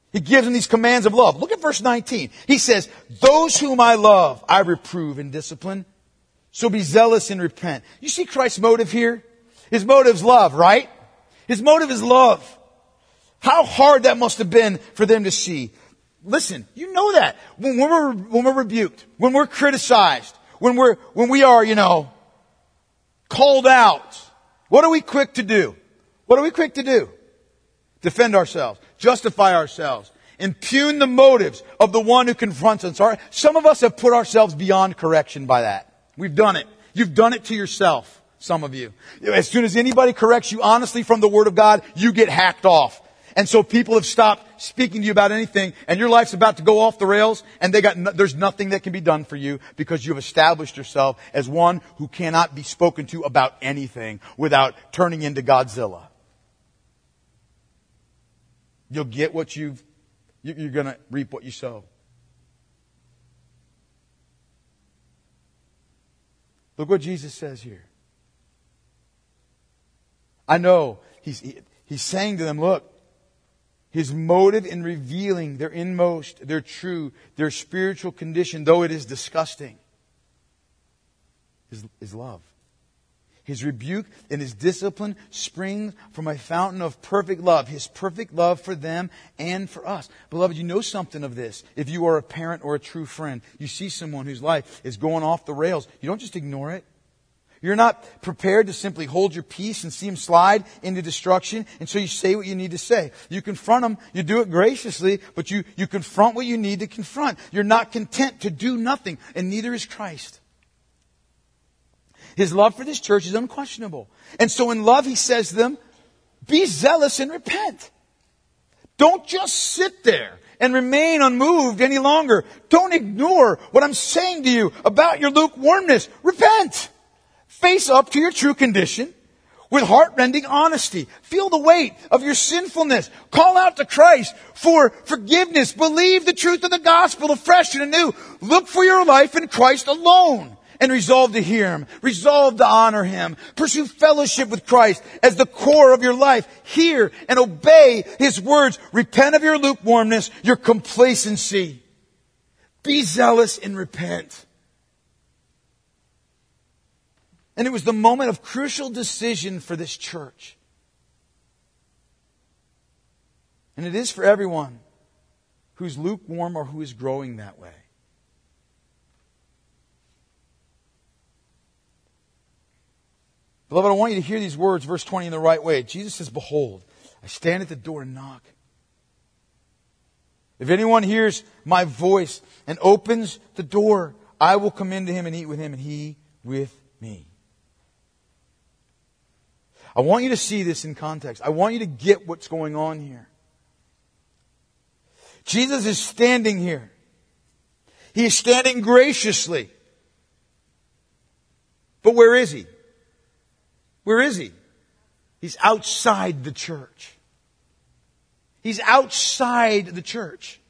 He gives them these commands of love. Look at verse nineteen. He says, those whom I love, I reprove and discipline. So be zealous and repent. You see Christ's motive here? His motive is love, right? His motive is love. How hard that must have been for them to see. Listen, you know that. When we're, when we're rebuked, when we're criticized, when we're, when we are, you know, called out, what are we quick to do? What are we quick to do? Defend ourselves, justify ourselves, impugn the motives of the one who confronts us. Some of us have put ourselves beyond correction by that. We've done it. You've done it to yourself, some of you. As soon as anybody corrects you honestly from the Word of God, you get hacked off. And so people have stopped speaking to you about anything, and your life's about to go off the rails, and they got no, there's nothing that can be done for you because you've established yourself as one who cannot be spoken to about anything without turning into Godzilla. You'll get what you've, you're going to reap what you sow. Look what Jesus says here. I know he's, he, he's saying to them, look, his motive in revealing their inmost, their true, their spiritual condition, though it is disgusting, is, is love. His rebuke and His discipline spring from a fountain of perfect love. His perfect love for them and for us. Beloved, you know something of this. If you are a parent or a true friend, you see someone whose life is going off the rails. You don't just ignore it. You're not prepared to simply hold your peace and see him slide into destruction. And so you say what you need to say. You confront him. You do it graciously, but you, you confront what you need to confront. You're not content to do nothing, and neither is Christ. His love for this church is unquestionable. And so in love, He says to them, be zealous and repent. Don't just sit there and remain unmoved any longer. Don't ignore what I'm saying to you about your lukewarmness. Repent. Face up to your true condition with heart-rending honesty. Feel the weight of your sinfulness. Call out to Christ for forgiveness. Believe the truth of the gospel afresh and anew. Look for your life in Christ alone and resolve to hear Him. Resolve to honor Him. Pursue fellowship with Christ as the core of your life. Hear and obey His words. Repent of your lukewarmness, your complacency. Be zealous and repent. And it was the moment of crucial decision for this church. And it is for everyone who's lukewarm or who is growing that way. Beloved, I want you to hear these words, verse twenty, in the right way. Jesus says, behold, I stand at the door and knock. If anyone hears my voice and opens the door, I will come into him and eat with him and he with me. I want you to see this in context. I want you to get what's going on here. Jesus is standing here. He is standing graciously. But where is He? Where is He? He's outside the church. He's outside the church.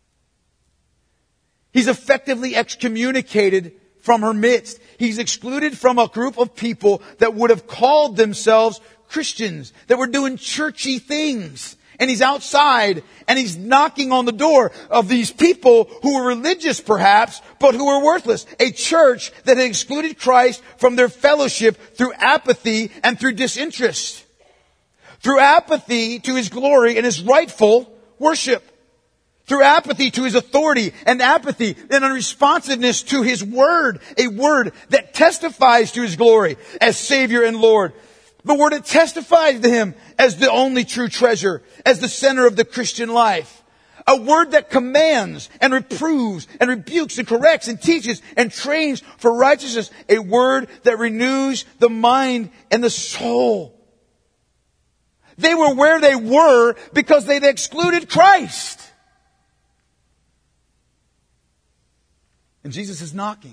He's effectively excommunicated from her midst. He's excluded from a group of people that would have called themselves Christians, that were doing churchy things. And He's outside and He's knocking on the door of these people who were religious perhaps, but who were worthless. A church that had excluded Christ from their fellowship through apathy and through disinterest. Through apathy to His glory and His rightful worship. Through apathy to His authority and apathy and unresponsiveness to His word. A word that testifies to His glory as Savior and Lord. The word that testifies to Him as the only true treasure, as the center of the Christian life. A word that commands and reproves and rebukes and corrects and teaches and trains for righteousness. A word that renews the mind and the soul. They were where they were because they'd excluded Christ. And Jesus is knocking.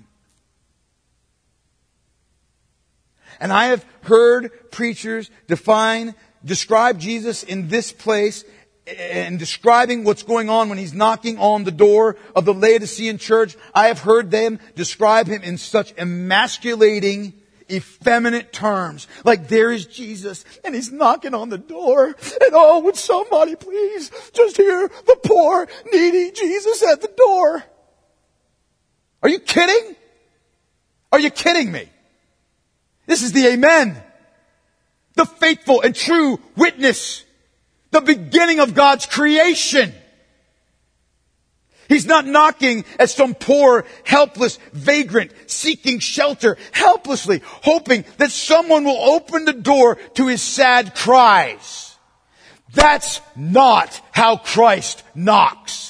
And I have heard preachers define, describe Jesus in this place and describing what's going on when He's knocking on the door of the Laodicean church. I have heard them describe Him in such emasculating effeminate terms. Like, there is Jesus, and He's knocking on the door. And oh, would somebody please just hear the poor, needy Jesus at the door? Are you kidding? Are you kidding me? This is the amen. The faithful and true witness. The beginning of God's creation. He's not knocking at some poor, helpless vagrant seeking shelter, helplessly hoping that someone will open the door to his sad cries. That's not how Christ knocks.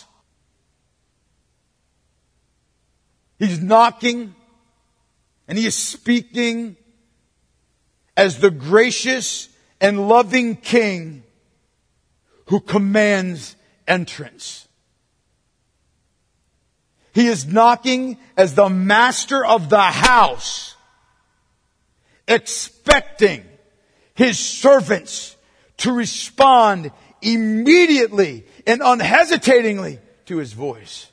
He's knocking and He is speaking as the gracious and loving King who commands entrance. He is knocking as the master of the house, expecting His servants to respond immediately and unhesitatingly to His voice.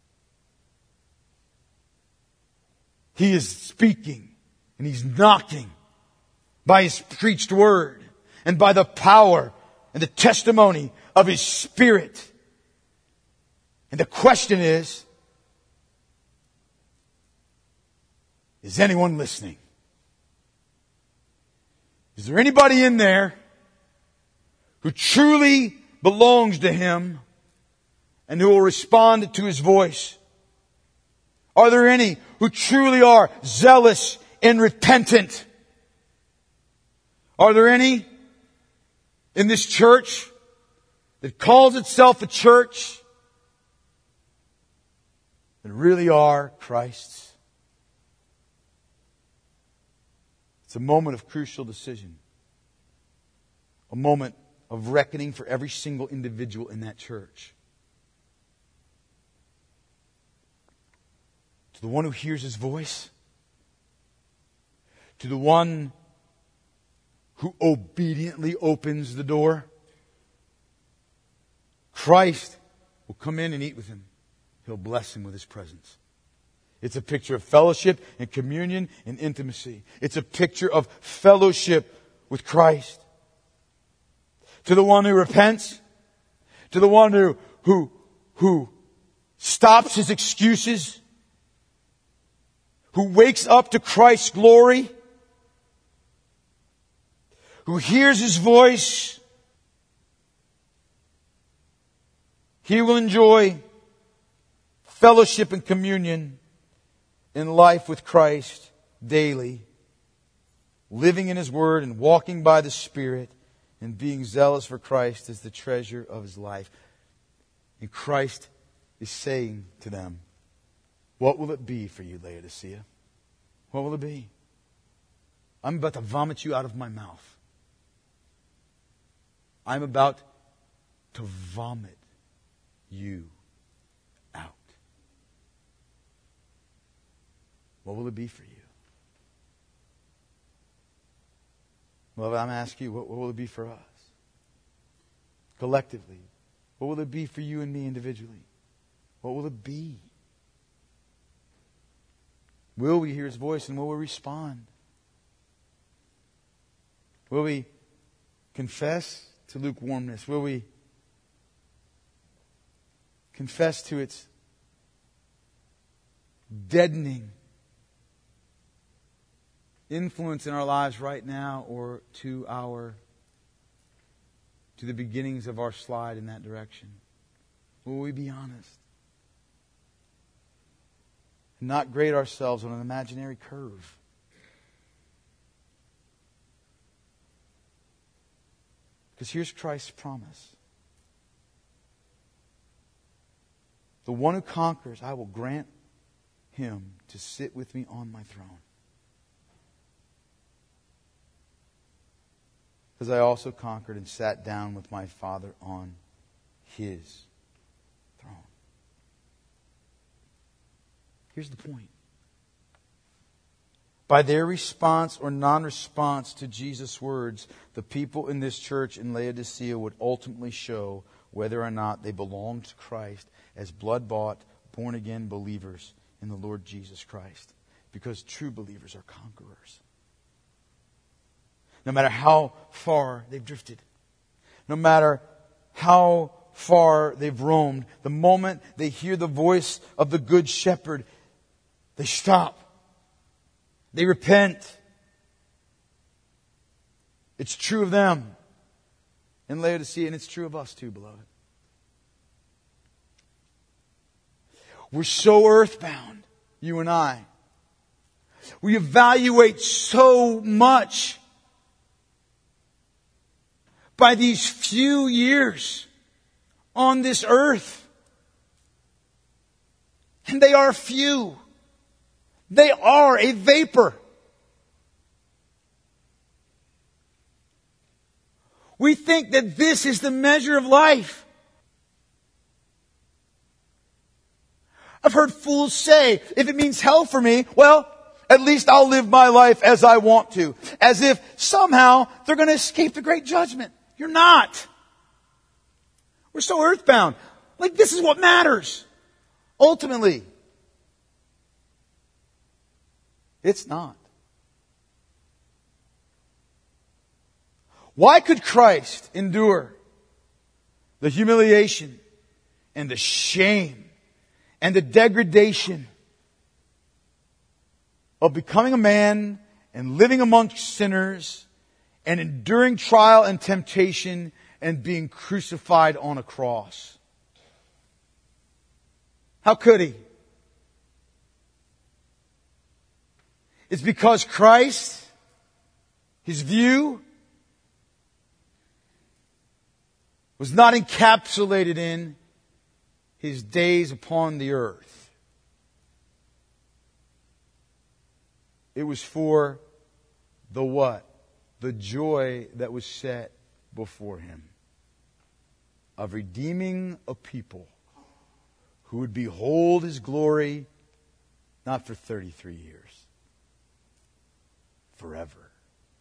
He is speaking and He's knocking by His preached word and by the power and the testimony of His Spirit. And the question is, is anyone listening? Is there anybody in there who truly belongs to Him and who will respond to His voice? Are there any who truly are zealous and repentant? Are there any in this church that calls itself a church that really are Christ's? It's a moment of crucial decision. A moment of reckoning for every single individual in that church. To the one who hears His voice. To the one who obediently opens the door. Christ will come in and eat with him. He'll bless him with His presence. It's a picture of fellowship and communion and intimacy. It's a picture of fellowship with Christ. To the one who repents, to the one who, who, who stops his excuses, who wakes up to Christ's glory, who hears His voice, he will enjoy fellowship and communion in life with Christ daily, living in His Word and walking by the Spirit and being zealous for Christ as the treasure of his life. And Christ is saying to them, what will it be for you, Laodicea? What will it be? I'm about to vomit you out of my mouth. I'm about to vomit you out. What will it be for you? Well, I'm asking you, what, what will it be for us? Collectively. What will it be for you and me individually? What will it be? Will we hear His voice and will we respond? Will we confess to lukewarmness? Will we confess to its deadening influence in our lives right now, or to our to the beginnings of our slide in that direction? Will we be honest? And not grade ourselves on an imaginary curve. Because here's Christ's promise. The one who conquers, I will grant him to sit with me on my throne. Because I also conquered and sat down with my Father on His throne. Here's the point. By their response or non-response to Jesus' words, the people in this church in Laodicea would ultimately show whether or not they belonged to Christ as blood-bought, born-again believers in the Lord Jesus Christ. Because true believers are conquerors. no matter how far they've drifted, no matter how far they've roamed, the moment they hear the voice of the Good Shepherd, they stop. They repent. It's true of them in Laodicea, and it's true of us too, beloved. We're so earthbound, you and I. We evaluate so much by these few years on this earth. And they are few. They are a vapor. We think that this is the measure of life. I've heard fools say, if it means hell for me, well, at least I'll live my life as I want to. As if somehow they're going to escape the great judgment. You're not. We're so earthbound. Like, this is what matters. Ultimately. It's not. Why could Christ endure the humiliation and the shame and the degradation of becoming a man and living amongst sinners and enduring trial and temptation and being crucified on a cross? How could He? It's because Christ, His view, was not encapsulated in His days upon the earth. It was for the what? The joy that was set before Him of redeeming a people who would behold His glory not for thirty-three years, forever.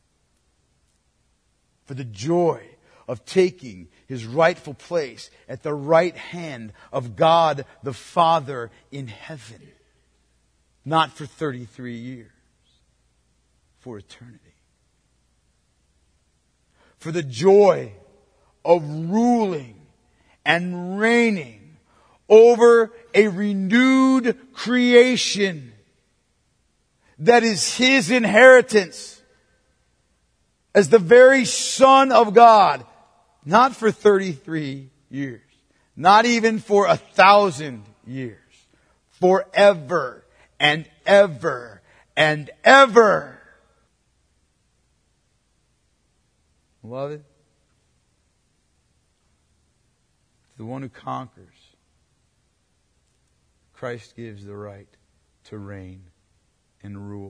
For the joy of taking His rightful place at the right hand of God the Father in heaven. Not for thirty-three years, for eternity. For the joy of ruling and reigning over a renewed creation that is His inheritance as the very Son of God. Not for thirty-three years. Not even for a thousand years. Forever and ever and ever. Beloved, the one who conquers, Christ gives the right to reign and rule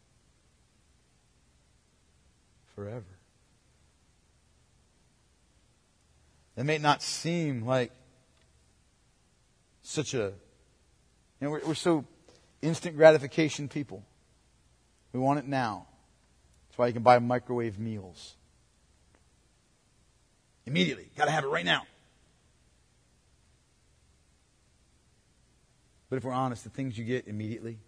forever. That may not seem like such a... You know, we're, we're so instant gratification people. We want it now. That's why you can buy microwave meals. Immediately. Got to have it right now. But if we're honest, the things you get immediately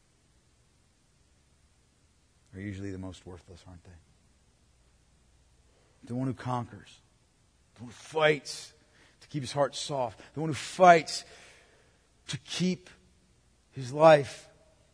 are usually the most worthless, aren't they? The one who conquers. The one who fights to keep his heart soft. The one who fights to keep his life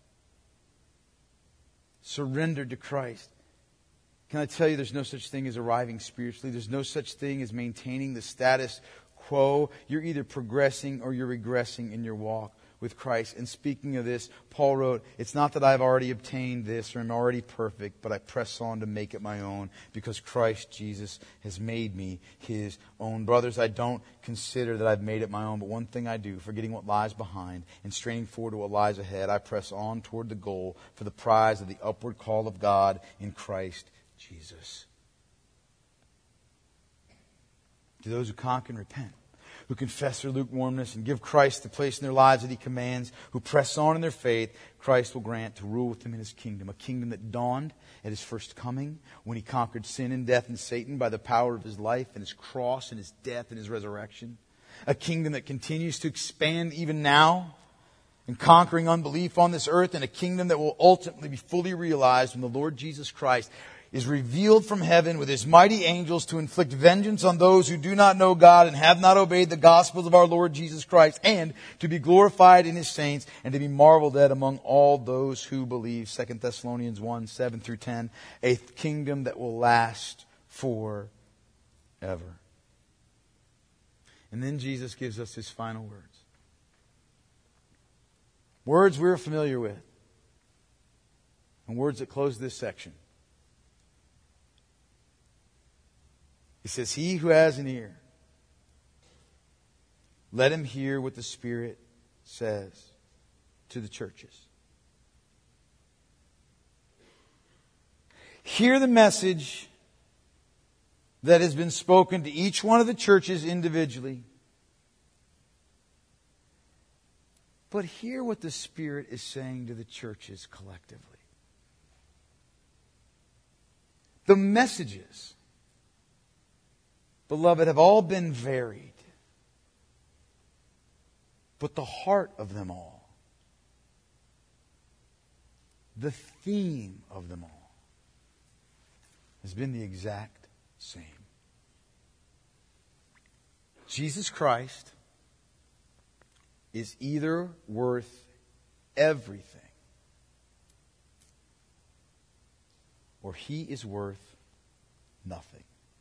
surrendered to Christ. Can I tell you, there's no such thing as arriving spiritually. There's no such thing as maintaining the status quo. You're either progressing or you're regressing in your walk with Christ. And speaking of this, Paul wrote, it's not that I've already obtained this or I'm already perfect, but I press on to make it my own because Christ Jesus has made me His own. Brothers, I don't consider that I've made it my own, but one thing I do, forgetting what lies behind and straining forward to what lies ahead, I press on toward the goal for the prize of the upward call of God in Christ Jesus. To those who conquer and repent, who confess their lukewarmness and give Christ the place in their lives that He commands, who press on in their faith, Christ will grant to rule with Him in His kingdom. A kingdom that dawned at His first coming when He conquered sin and death and Satan by the power of His life and His cross and His death and His resurrection. A kingdom that continues to expand even now in conquering unbelief on this earth, and a kingdom that will ultimately be fully realized when the Lord Jesus Christ is revealed from heaven with his mighty angels to inflict vengeance on those who do not know God and have not obeyed the gospels of our Lord Jesus Christ, and to be glorified in his saints and to be marveled at among all those who believe. Second Thessalonians one, seven through ten. A kingdom that will last forever. And then Jesus gives us his final words. Words we're familiar with. And words that close this section. He says, he who has an ear, let him hear what the Spirit says to the churches. Hear the message that has been spoken to each one of the churches individually. But hear what the Spirit is saying to the churches collectively. The messages, beloved, have all been varied. But the heart of them all, the theme of them all, has been the exact same. Jesus Christ is either worth everything or he is worth nothing.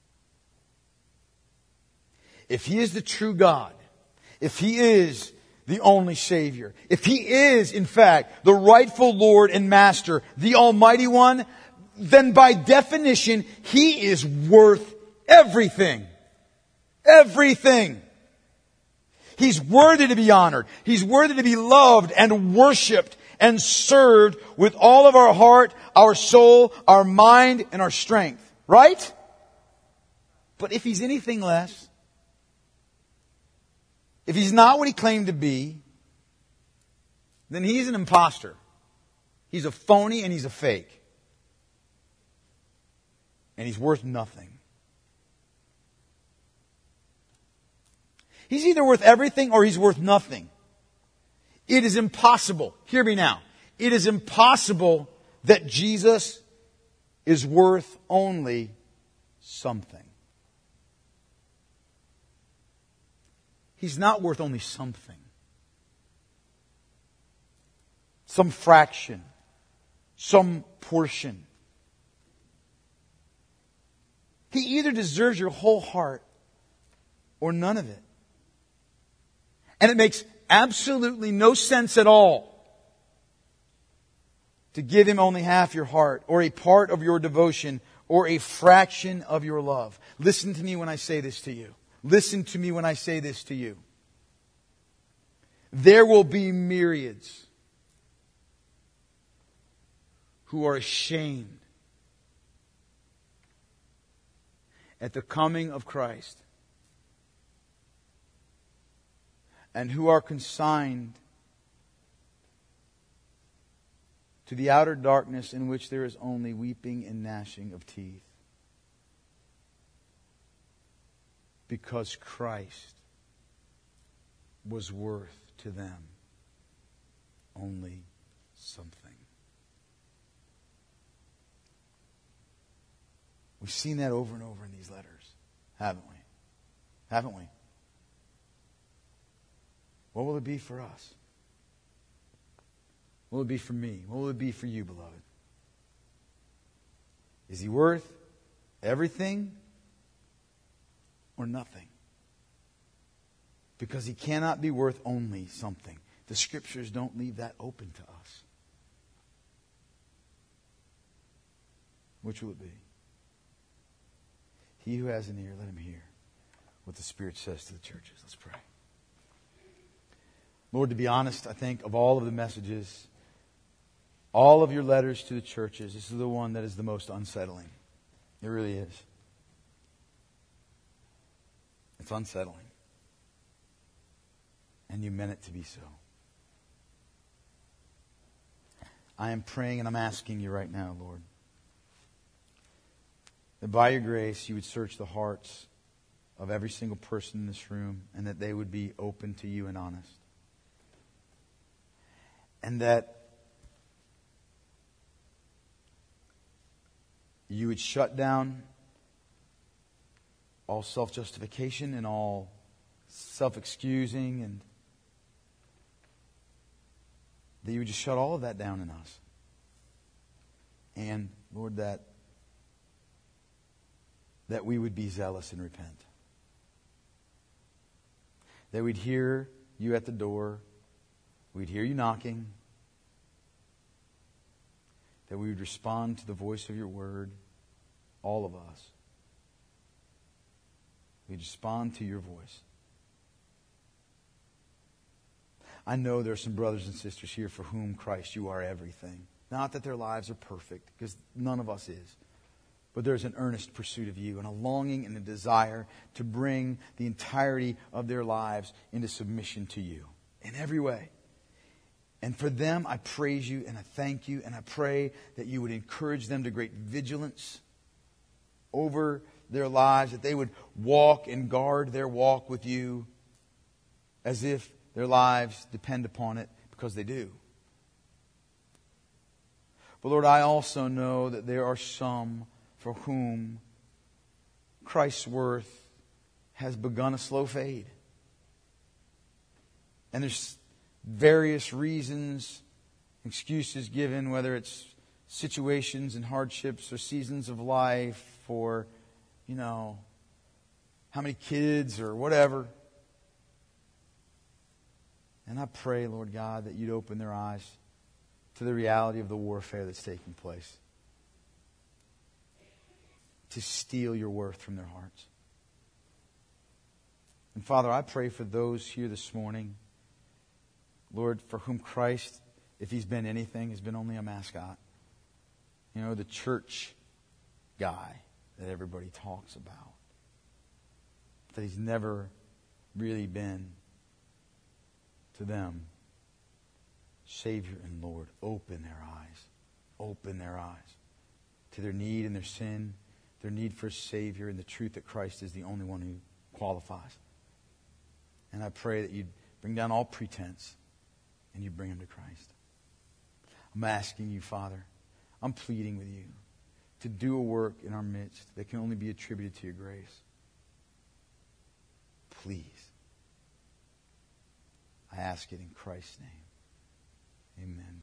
If he is the true God, if he is the only Savior, if he is, in fact, the rightful Lord and Master, the Almighty One, then by definition, he is worth everything. Everything. He's worthy to be honored. He's worthy to be loved and worshiped and served with all of our heart, our soul, our mind, and our strength. Right? But if he's anything less, if he's not what he claimed to be, then he's an imposter. He's a phony and he's a fake. And he's worth nothing. He's either worth everything or he's worth nothing. It is impossible. Hear me now. It is impossible that Jesus is worth only something. He's not worth only something. Some fraction. Some portion. He either deserves your whole heart or none of it. And it makes absolutely no sense at all to give him only half your heart or a part of your devotion or a fraction of your love. Listen to me when I say this to you. Listen to me when I say this to you. There will be myriads who are ashamed at the coming of Christ and who are consigned to the outer darkness in which there is only weeping and gnashing of teeth. Because Christ was worth to them only something. We've seen that over and over in these letters, haven't we? Haven't we? What will it be for us? What will it be for me? What will it be for you, beloved? Is he worth everything or nothing? Because he cannot be worth only something. The Scriptures don't leave that open to us. Which will it be? He who has an ear, let him hear what the Spirit says to the churches. Let's pray. Lord, to be honest, I think of all of the messages, all of your letters to the churches, this is the one that is the most unsettling. It really is. It's unsettling. And you meant it to be so. I am praying and I'm asking you right now, Lord, that by your grace you would search the hearts of every single person in this room and that they would be open to you and honest. And that You would shut down all self-justification and all self-excusing, and that you would just shut all of that down in us. And, Lord, that that we would be zealous and repent. That we'd hear you at the door. We'd hear you knocking. That we would respond to the voice of your word, all of us. We'd respond to your voice. I know there are some brothers and sisters here for whom, Christ, you are everything. Not that their lives are perfect, because none of us is. But there's an earnest pursuit of you and a longing and a desire to bring the entirety of their lives into submission to you in every way. And for them, I praise you and I thank you, and I pray that you would encourage them to great vigilance over their lives, that they would walk and guard their walk with you as if their lives depend upon it, because they do. But Lord, I also know that there are some for whom Christ's worth has begun a slow fade. And there's various reasons, excuses given, whether it's situations and hardships or seasons of life or, you know, how many kids or whatever. And I pray, Lord God, that you'd open their eyes to the reality of the warfare that's taking place, to steal your worth from their hearts. And Father, I pray for those here this morning, Lord, for whom Christ, if He's been anything, has been only a mascot. You know, the church guy that everybody talks about. That He's never really been to them Savior and Lord. Open their eyes. Open their eyes to their need and their sin, their need for a Savior, and the truth that Christ is the only one who qualifies. And I pray that you'd bring down all pretense and you bring them to Christ. I'm asking you, Father, I'm pleading with you to do a work in our midst that can only be attributed to your grace. Please. I ask it in Christ's name. Amen.